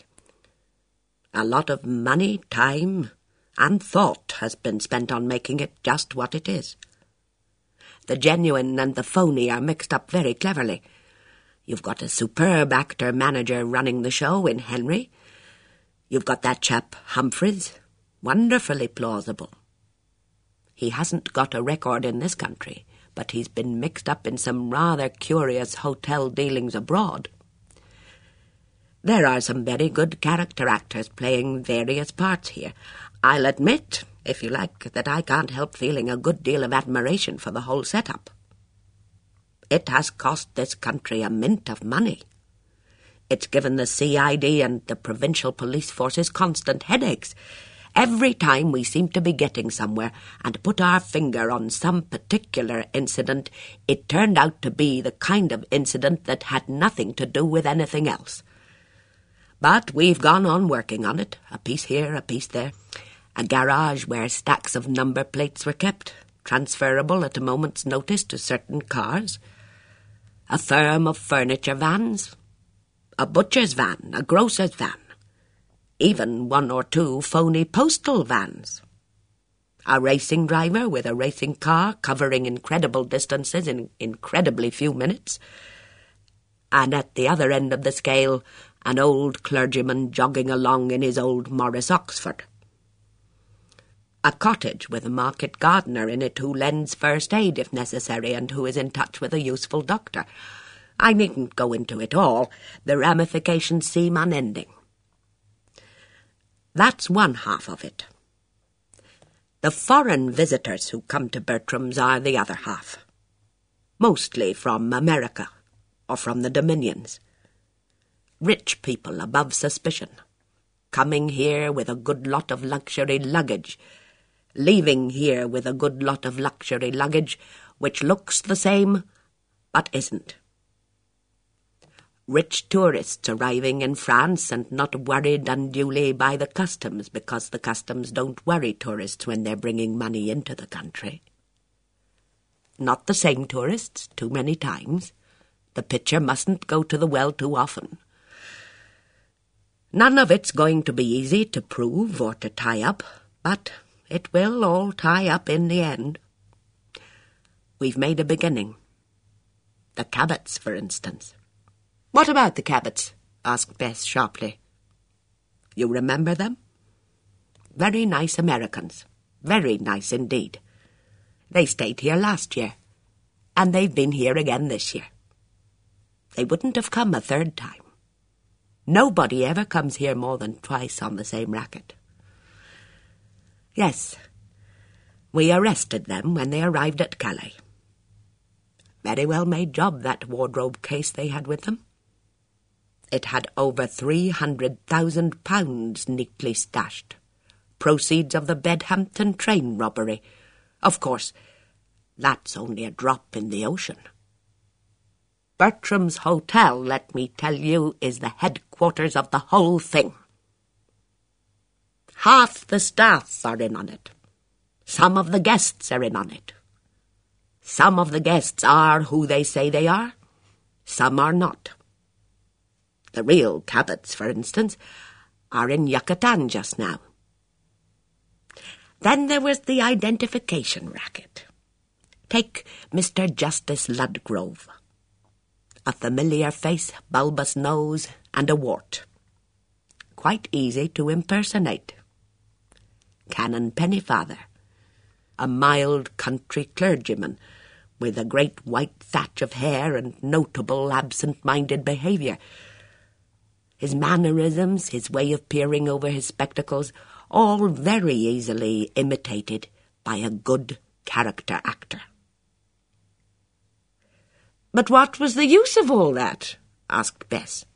A lot of money, time, and thought has been spent on making it just what it is. The genuine and the phony are mixed up very cleverly. You've got a superb actor-manager running the show in Henry. You've got that chap Humphreys, wonderfully plausible. He hasn't got a record in this country, but he's been mixed up in some rather curious hotel dealings abroad. There are some very good character actors playing various parts here. I'll admit, if you like, that I can't help feeling a good deal of admiration for the whole setup. It has cost this country a mint of money. It's given the C I D and the provincial police forces constant headaches. Every time we seem to be getting somewhere and put our finger on some particular incident, it turned out to be the kind of incident that had nothing to do with anything else. But we've gone on working on it, a piece here, a piece there. A garage where stacks of number plates were kept, transferable at a moment's notice to certain cars. A firm of furniture vans. A butcher's van, a grocer's van. Even one or two phony postal vans. A racing driver with a racing car covering incredible distances in incredibly few minutes. And at the other end of the scale, an old clergyman jogging along in his old Morris Oxford. A cottage with a market gardener in it who lends first aid if necessary and who is in touch with a useful doctor. I needn't go into it all. The ramifications seem unending. That's one half of it. The foreign visitors who come to Bertram's are the other half. Mostly from America or from the Dominions. Rich people above suspicion, coming here with a good lot of luxury luggage, leaving here with a good lot of luxury luggage which looks the same but isn't. Rich tourists arriving in France and not worried unduly by the customs because the customs don't worry tourists when they're bringing money into the country. Not the same tourists too many times. The pitcher mustn't go to the well too often. None of it's going to be easy to prove or to tie up, but it will all tie up in the end. We've made a beginning. The Cabots, for instance. What about the Cabots? Asked Bess sharply. You remember them? Very nice Americans. Very nice indeed. They stayed here last year, and they've been here again this year. They wouldn't have come a third time. Nobody ever comes here more than twice on the same racket. Yes, we arrested them when they arrived at Calais. Very well made job, that wardrobe case they had with them. It had over three hundred thousand pounds neatly stashed, proceeds of the Bedhampton train robbery. Of course, that's only a drop in the ocean. Bertram's Hotel, let me tell you, is the headquarters of the whole thing. Half the staff are in on it. Some of the guests are in on it. Some of the guests are who they say they are. Some are not. The real Cabots, for instance, are in Yucatan just now. Then there was the identification racket. Take Mister Justice Ludgrove. A familiar face, bulbous nose, and a wart. Quite easy to impersonate. Canon Pennyfather, a mild country clergyman with a great white thatch of hair and notable absent-minded behaviour. His mannerisms, his way of peering over his spectacles, all very easily imitated by a good character actor. But what was the use of all that? Asked Bess.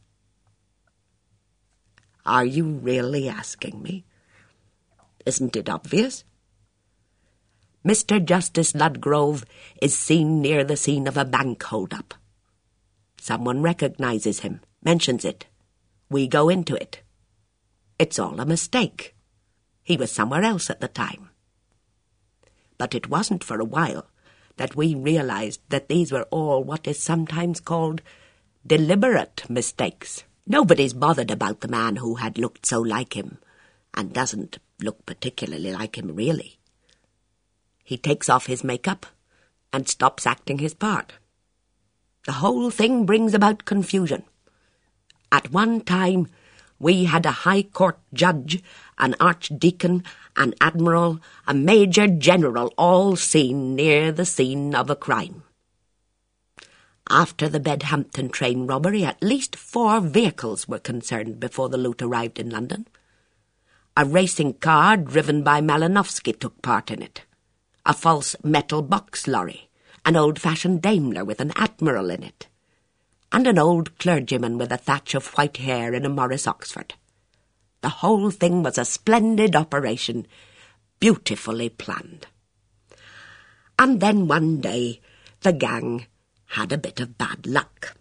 Are you really asking me? Isn't it obvious? Mister Justice Ludgrove is seen near the scene of a bank hold-up. Someone recognizes him, mentions it. We go into it. It's all a mistake. He was somewhere else at the time. But it wasn't for a while that we realized that these were all what is sometimes called deliberate mistakes. Nobody's bothered about the man who had looked so like him, and doesn't look particularly like him really. He takes off his makeup and stops acting his part. The whole thing brings about confusion. At one time, we had a High Court judge, an archdeacon, an admiral, a major general, all seen near the scene of a crime. After the Bedhampton train robbery, at least four vehicles were concerned before the loot arrived in London. A racing car driven by Malinowski took part in it. A false metal box lorry, an old-fashioned Daimler with an admiral in it, and an old clergyman with a thatch of white hair in a Morris Oxford. The whole thing was a splendid operation, beautifully planned. And then one day the gang had a bit of bad luck.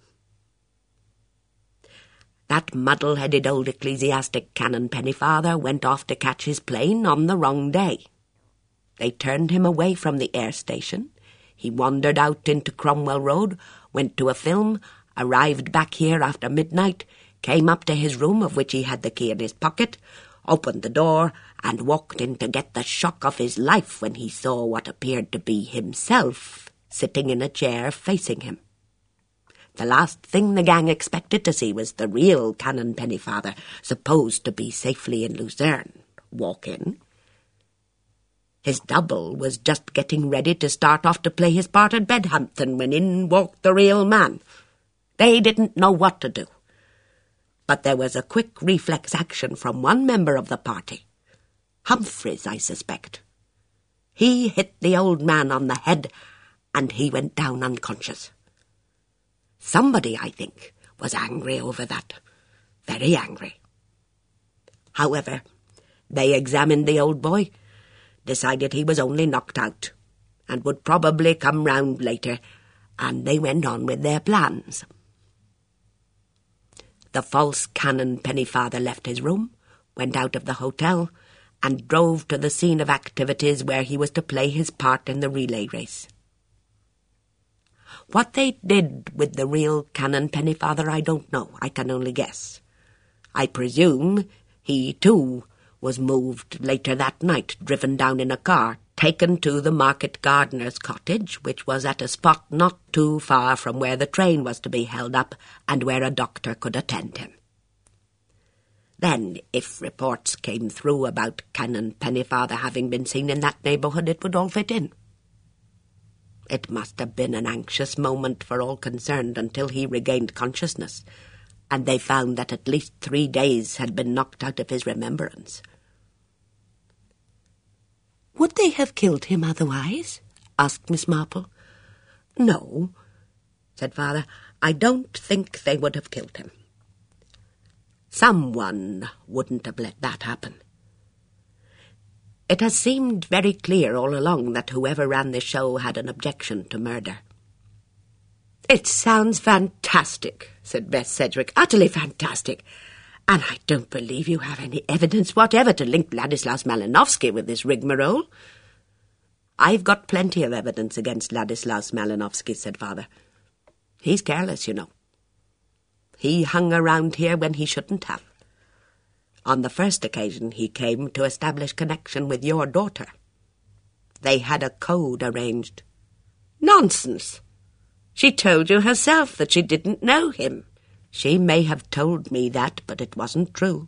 That muddle-headed old ecclesiastic Canon Pennyfather went off to catch his plane on the wrong day. They turned him away from the air station. He wandered out into Cromwell Road, went to a film, arrived back here after midnight, came up to his room, of which he had the key in his pocket, opened the door, and walked in to get the shock of his life when he saw what appeared to be himself sitting in a chair facing him. The last thing the gang expected to see was the real Canon Pennyfather, supposed to be safely in Lucerne, walk in. His double was just getting ready to start off to play his part at Bedhampton when in walked the real man. They didn't know what to do. But there was a quick reflex action from one member of the party. Humphreys, I suspect. He hit the old man on the head, and he went down unconscious. Somebody, I think, was angry over that. Very angry. However, they examined the old boy, decided he was only knocked out, and would probably come round later, and they went on with their plans. The false Canon Pennyfather left his room, went out of the hotel, and drove to the scene of activities where he was to play his part in the relay race. What they did with the real Canon Pennyfather I don't know. I can only guess. I presume he, too, was moved later that night, driven down in a car, taken to the market gardener's cottage, which was at a spot not too far from where the train was to be held up and where a doctor could attend him. Then, if reports came through about Canon Pennyfather having been seen in that neighbourhood, it would all fit in. It must have been an anxious moment for all concerned until he regained consciousness, and they found that at least three days had been knocked out of his remembrance. "Would they have killed him otherwise?" asked Miss Marple. "No," said Father. "I don't think they would have killed him. Someone wouldn't have let that happen. It has seemed very clear all along that whoever ran the show had an objection to murder." "It sounds fantastic," said Bess Sedgwick. "Utterly fantastic. And I don't believe you have any evidence whatever to link Ladislaus Malinowski with this rigmarole." "I've got plenty of evidence against Ladislaus Malinowski," said Father. "He's careless, you know. He hung around here when he shouldn't have. On the first occasion he came to establish connection with your daughter. They had a code arranged." "Nonsense! She told you herself that she didn't know him." "She may have told me that, but it wasn't true.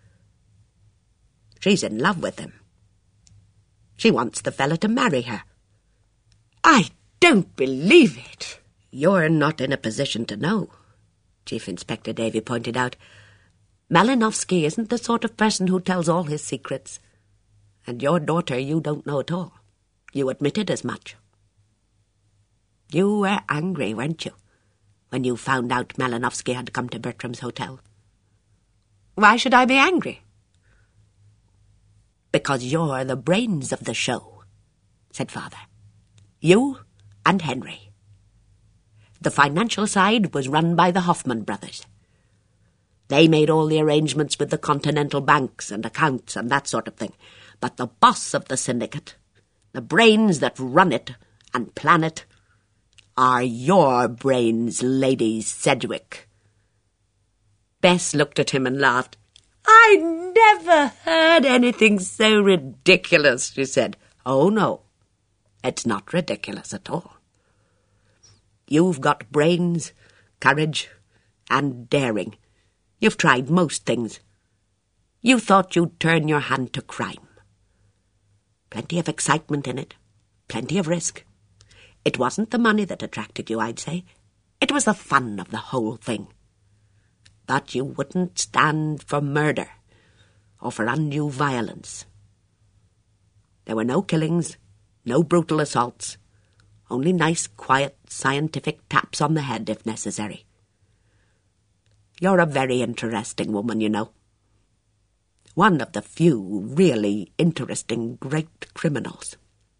She's in love with him. She wants the fellow to marry her." "I don't believe it." "You're not in a position to know," Chief Inspector Davy pointed out. "Malinowski isn't the sort of person who tells all his secrets. And your daughter you don't know at all. You admitted as much. You were angry, weren't you, when you found out Malinowski had come to Bertram's hotel?" "Why should I be angry?" "Because you're the brains of the show," said Father. "You and Henry. The financial side was run by the Hoffman brothers. They made all the arrangements with the continental banks and accounts and that sort of thing. But the boss of the syndicate, the brains that run it and plan it, are your brains, Lady Sedgwick." Bess looked at him and laughed. "I never heard anything so ridiculous," she said. "Oh, no, it's not ridiculous at all. You've got brains, courage, and daring. You've tried most things. You thought you'd turn your hand to crime. Plenty of excitement in it, plenty of risk. It wasn't the money that attracted you, I'd say. It was the fun of the whole thing. But you wouldn't stand for murder or for undue violence. There were no killings, no brutal assaults, only nice, quiet, scientific taps on the head if necessary. You're a very interesting woman, you know. One of the few really interesting great criminals."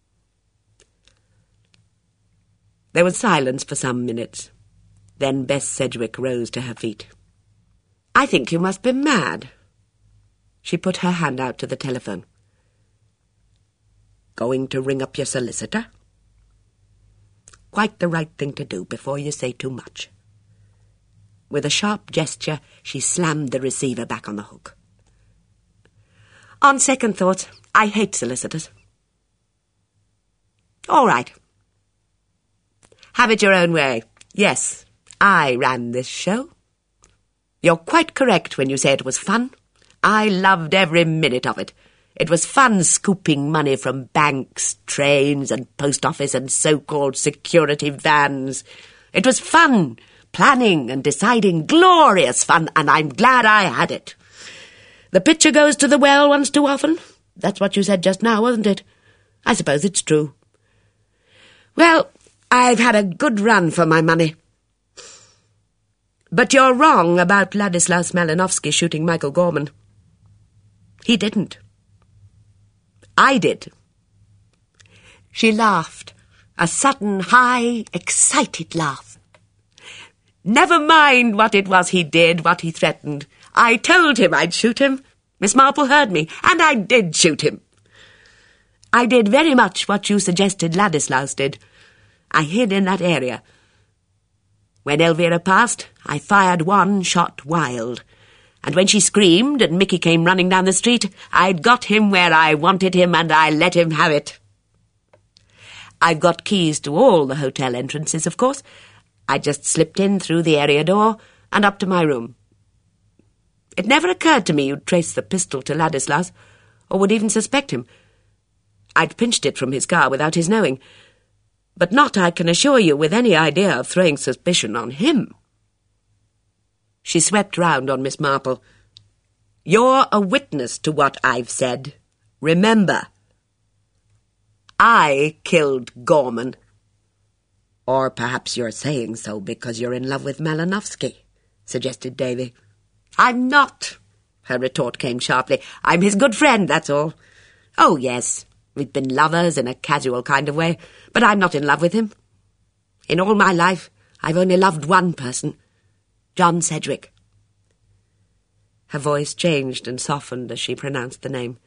There was silence for some minutes. Then Bess Sedgwick rose to her feet. "I think you must be mad." She put her hand out to the telephone. "Going to ring up your solicitor?" "Quite the right thing to do before you say too much." With a sharp gesture, she slammed the receiver back on the hook. "On second thoughts, I hate solicitors." "All right. Have it your own way. Yes, I ran this show. You're quite correct when you say it was fun. I loved every minute of it. It was fun scooping money from banks, trains, and post office and so-called security vans. It was fun planning and deciding, glorious fun, and I'm glad I had it. The pitcher goes to the well once too often. That's what you said just now, wasn't it? I suppose it's true. Well, I've had a good run for my money. But you're wrong about Ladislaus Malinowski shooting Michael Gorman. He didn't. I did." She laughed, A sudden, high, excited laugh. "Never mind what it was he did, what he threatened. I told him I'd shoot him. Miss Marple heard me, and I did shoot him. I did very much what you suggested Ladislaus did. I hid in that area. When Elvira passed, I fired one shot wild. And when she screamed and Mickey came running down the street, I'd got him where I wanted him and I let him have it. I've got keys to all the hotel entrances, of course. I just slipped in through the area door and up to my room. It never occurred to me you'd trace the pistol to Ladislaus, or would even suspect him. I'd pinched it from his car without his knowing, but not, I can assure you, with any idea of throwing suspicion on him." She swept round on Miss Marple. "You're a witness to what I've said. Remember, I killed Gorman." "Or perhaps you're saying so because you're in love with Malinovsky," suggested Davy. "I'm not," her retort came sharply. "I'm his good friend, that's all. Oh, yes, we've been lovers in a casual kind of way, but I'm not in love with him. In all my life, I've only loved one person, John Sedgwick." Her voice changed and softened as she pronounced the name.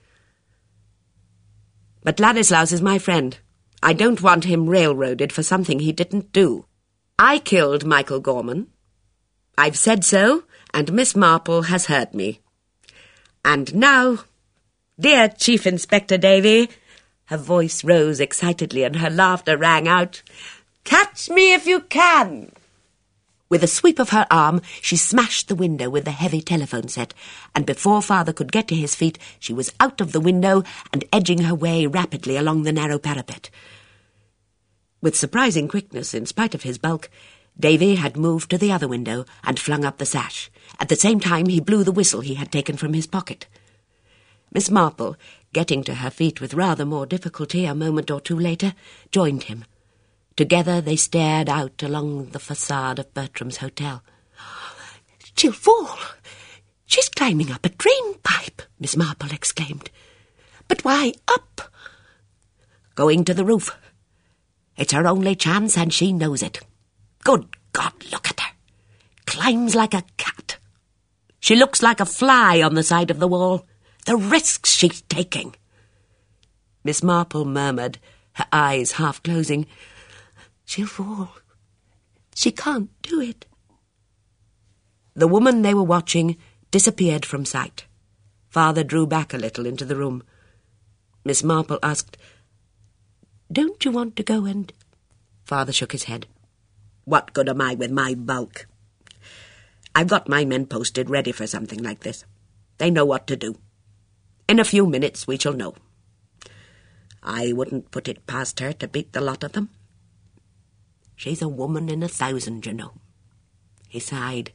"But Ladislaus is my friend. I don't want him railroaded for something he didn't do. I killed Michael Gorman. I've said so, and Miss Marple has heard me. And now, dear Chief Inspector Davy," her voice rose excitedly and her laughter rang out, "catch me if you can." With a sweep of her arm, she smashed the window with the heavy telephone set, and before Father could get to his feet, she was out of the window and edging her way rapidly along the narrow parapet. With surprising quickness, in spite of his bulk, Davy had moved to the other window and flung up the sash. At the same time, he blew the whistle he had taken from his pocket. Miss Marple, getting to her feet with rather more difficulty a moment or two later, joined him. Together they stared out along the facade of Bertram's hotel. "She'll fall! She's climbing up a drain pipe!" Miss Marple exclaimed. "But why up?" "Going to the roof. It's her only chance, and she knows it. Good God, look at her! Climbs like a cat. She looks like a fly on the side of the wall. The risks she's taking." Miss Marple murmured, her eyes half closing, "She'll fall. She can't do it." The woman they were watching disappeared from sight. Father drew back a little into the room. Miss Marple asked, "Don't you want to go and—" Father shook his head. "What good am I with my bulk? I've got my men posted ready for something like this. They know what to do. In a few minutes we shall know. I wouldn't put it past her to beat the lot of them. She's a woman in a thousand, you know." He sighed.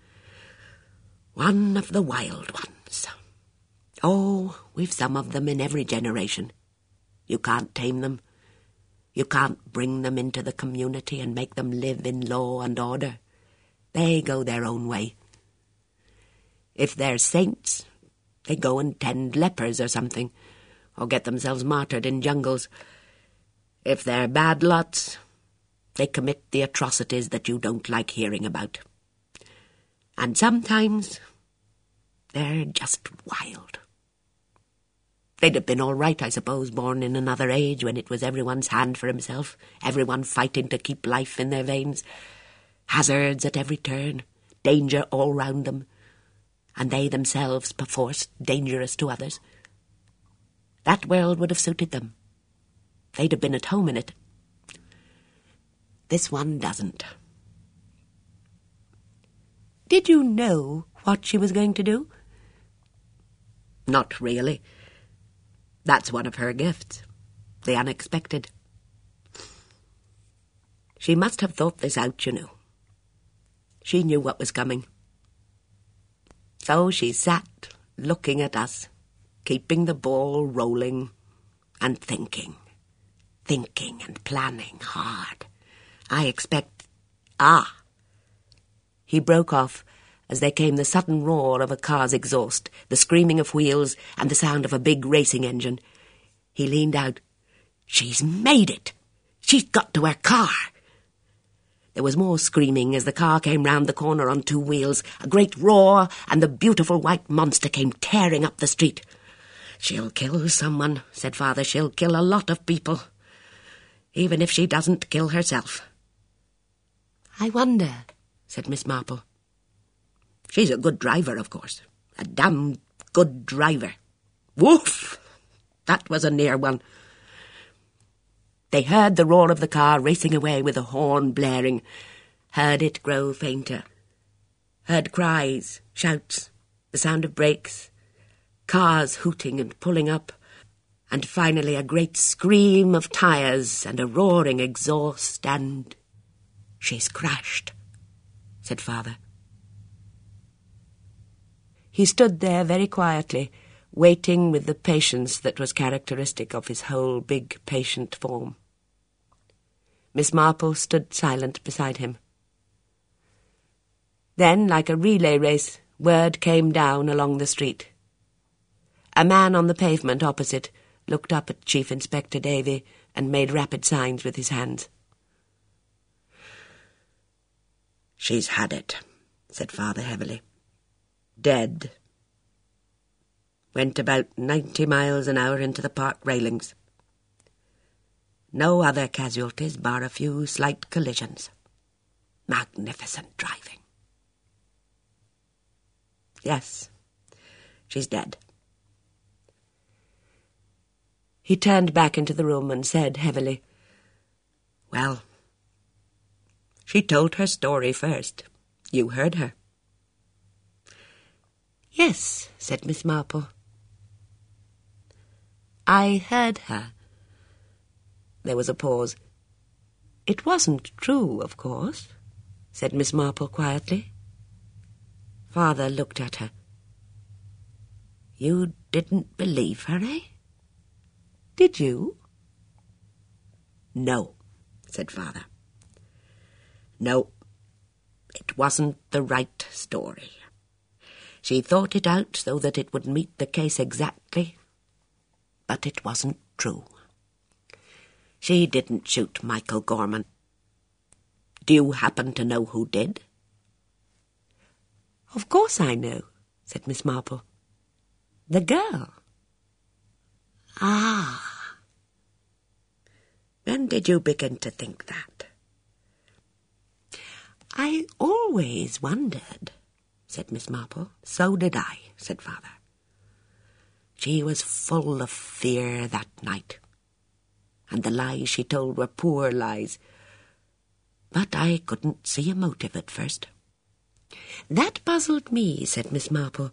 "One of the wild ones. Oh, we've some of them in every generation. You can't tame them. You can't bring them into the community and make them live in law and order. They go their own way. If they're saints, they go and tend lepers or something, or get themselves martyred in jungles. If they're bad lots, they commit the atrocities that you don't like hearing about. And sometimes they're just wild. They'd have been all right, I suppose, born in another age when it was everyone's hand for himself, everyone fighting to keep life in their veins. Hazards at every turn, danger all round them, and they themselves, perforce, dangerous to others. That world would have suited them. They'd have been at home in it. This one doesn't. Did you know what she was going to do? Not really. That's one of her gifts, the unexpected. She must have thought this out, you know. She knew what was coming. So she sat, looking at us, keeping the ball rolling, and thinking, thinking and planning hard. I expect... Ah! He broke off as there came the sudden roar of a car's exhaust, the screaming of wheels, and the sound of a big racing engine. He leaned out. "She's made it! She's got to her car. There was more screaming as the car came round the corner on two wheels, a great roar, and the beautiful white monster came tearing up the street. She'll kill someone, said Father. She'll kill a lot of people, even if she doesn't kill herself. I wonder, said Miss Marple. She's a good driver, of course. A damn good driver. Woof! That was a near one. They heard the roar of the car racing away with the horn blaring, heard it grow fainter, heard cries, shouts, the sound of brakes, cars hooting and pulling up, and finally a great scream of tyres and a roaring exhaust, and... She's crashed, said Father. He stood there very quietly, waiting with the patience that was characteristic of his whole big, patient form. Miss Marple stood silent beside him. Then, like a relay race, word came down along the street. A man on the pavement opposite looked up at Chief Inspector Davy and made rapid signs with his hands. "She's had it," said Father heavily. "Dead. Went about ninety miles an hour into the park railings. No other casualties bar a few slight collisions. Magnificent driving. Yes, she's dead." He turned back into the room and said heavily, "Well, she told her story first. You heard her." "Yes," said Miss Marple. "I heard her." There was a pause. "It wasn't true, of course," said Miss Marple quietly. Father looked at her. "You didn't believe her, eh? Did you?" "No," said Father. "No, it wasn't the right story. She thought it out so that it would meet the case exactly, but it wasn't true. She didn't shoot Michael Gorman. Do you happen to know who did?" "Of course I know," said Miss Marple. "The girl." "Ah. When did you begin to think that?" "I always wondered," said Miss Marple. "So did I," said Father. "She was full of fear that night, and the lies she told were poor lies. But I couldn't see a motive at first." "That puzzled me," said Miss Marple.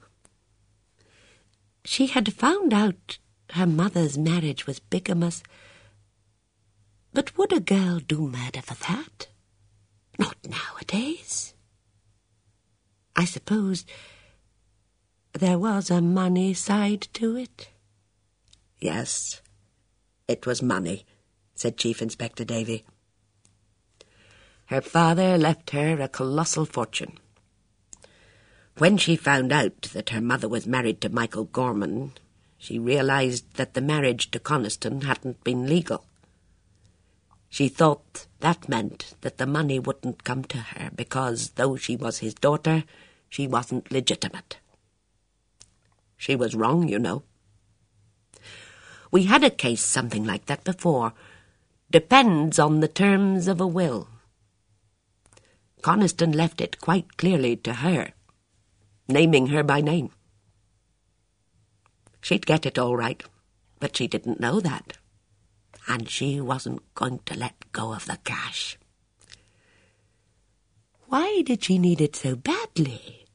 "She had found out her mother's marriage was bigamous. But would a girl do murder for that? Not nowadays. I suppose there was a money side to it." "Yes, it was money," said Chief Inspector Davy. "Her father left her a colossal fortune. When she found out that her mother was married to Michael Gorman, she realized that the marriage to Coniston hadn't been legal. She thought that meant that the money wouldn't come to her because, though she was his daughter, she wasn't legitimate. She was wrong, you know. We had a case something like that before. Depends on the terms of a will. Coniston left it quite clearly to her, naming her by name. She'd get it all right, but she didn't know that. And she wasn't going to let go of the cash." "Why did she need it so badly?"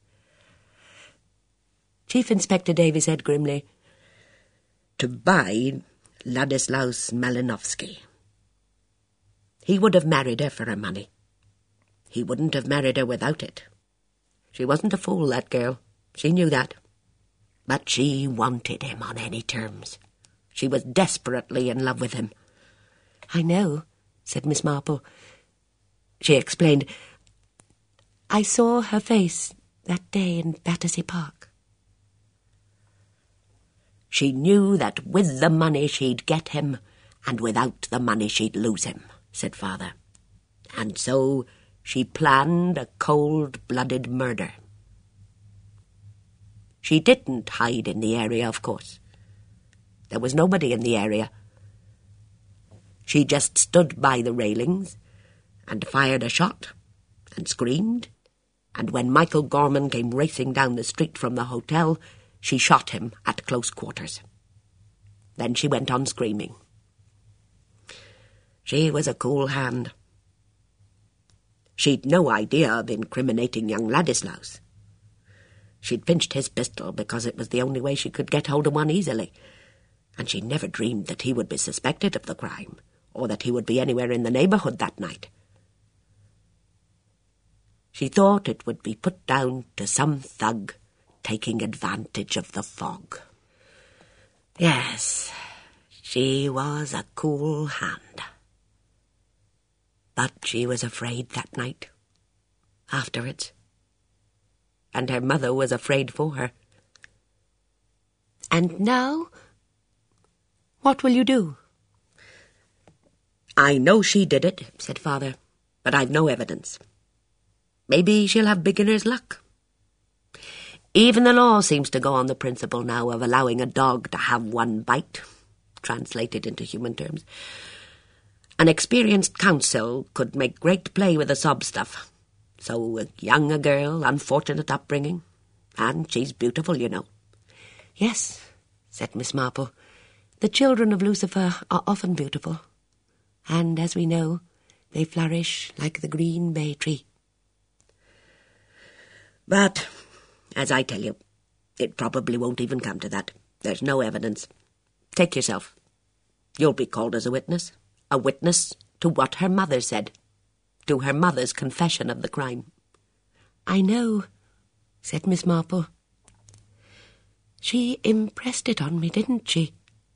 Chief Inspector Davy said grimly, "To buy Ladislaus Malinowski. He would have married her for her money. He wouldn't have married her without it. She wasn't a fool, that girl. She knew that. But she wanted him on any terms. She was desperately in love with him." "I know," said Miss Marple. She explained, "I saw her face that day in Battersea Park." She knew that with the money she'd get him, and without the money she'd lose him, said Father. And so she planned a cold-blooded murder. She didn't hide in the area, of course. There was nobody in the area. She just stood by the railings and fired a shot and screamed, and when Michael Gorman came racing down the street from the hotel, she shot him at close quarters. Then she went on screaming. She was a cool hand. She'd no idea of incriminating young Ladislaus. She'd pinched his pistol because it was the only way she could get hold of one easily, and she never dreamed that he would be suspected of the crime, or that he would be anywhere in the neighbourhood that night. She thought it would be put down to some thug taking advantage of the fog. Yes, she was a cool hand. But she was afraid that night, afterwards. And her mother was afraid for her. And now, what will you do? I know she did it, said Father, but I've no evidence. Maybe she'll have beginner's luck. Even the law seems to go on the principle now of allowing a dog to have one bite, translated into human terms. An experienced counsel could make great play with the sob stuff. So young a girl, unfortunate upbringing, and she's beautiful, you know. Yes, said Miss Marple, the children of Lucifer are often beautiful, and as we know, they flourish like the green bay tree. But, as I tell you, it probably won't even come to that. There's no evidence. Take yourself. You'll be called as a witness. A witness to what her mother said. To her mother's confession of the crime. I know, said Miss Marple. She impressed it on me, didn't she?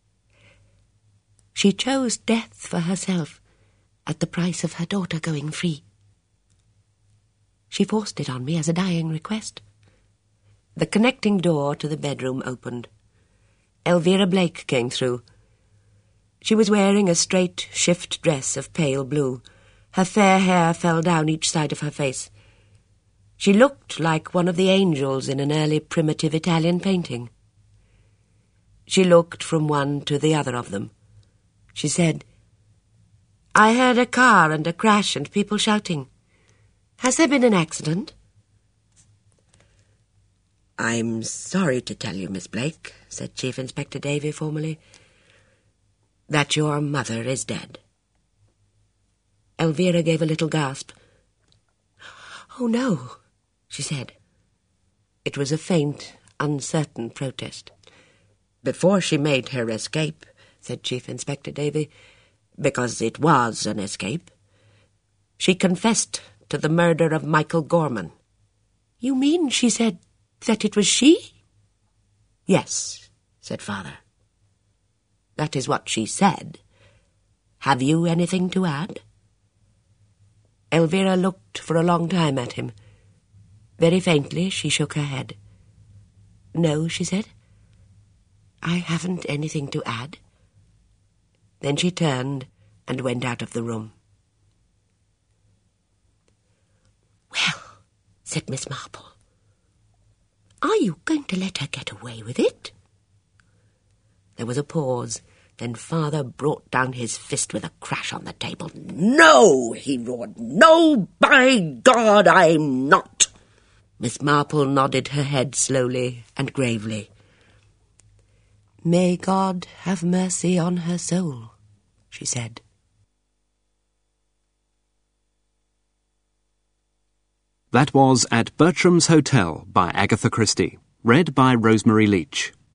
She chose death for herself at the price of her daughter going free. She forced it on me as a dying request. The connecting door to the bedroom opened. Elvira Blake came through. She was wearing a straight shift dress of pale blue. Her fair hair fell down each side of her face. She looked like one of the angels in an early primitive Italian painting. She looked from one to the other of them. She said, I heard a car and a crash and people shouting. Has there been an accident? I'm sorry to tell you, Miss Blake, said Chief Inspector Davy formally, that your mother is dead. Elvira gave a little gasp. Oh, no, she said. It was a faint, uncertain protest. Before she made her escape, said Chief Inspector Davy, because it was an escape, she confessed to the murder of Michael Gorman. You mean she said that it was she? Yes, said Father. That is what she said. Have you anything to add? Elvira looked for a long time at him. Very faintly she shook her head. No, she said. I haven't anything to add. Then she turned and went out of the room. Well, said Miss Marple, are you going to let her get away with it? There was a pause. Then Father brought down his fist with a crash on the table. No, he roared. No, by God, I'm not. Miss Marple nodded her head slowly and gravely. May God have mercy on her soul, she said. That was At Bertram's Hotel by Agatha Christie, read by Rosemary Leach.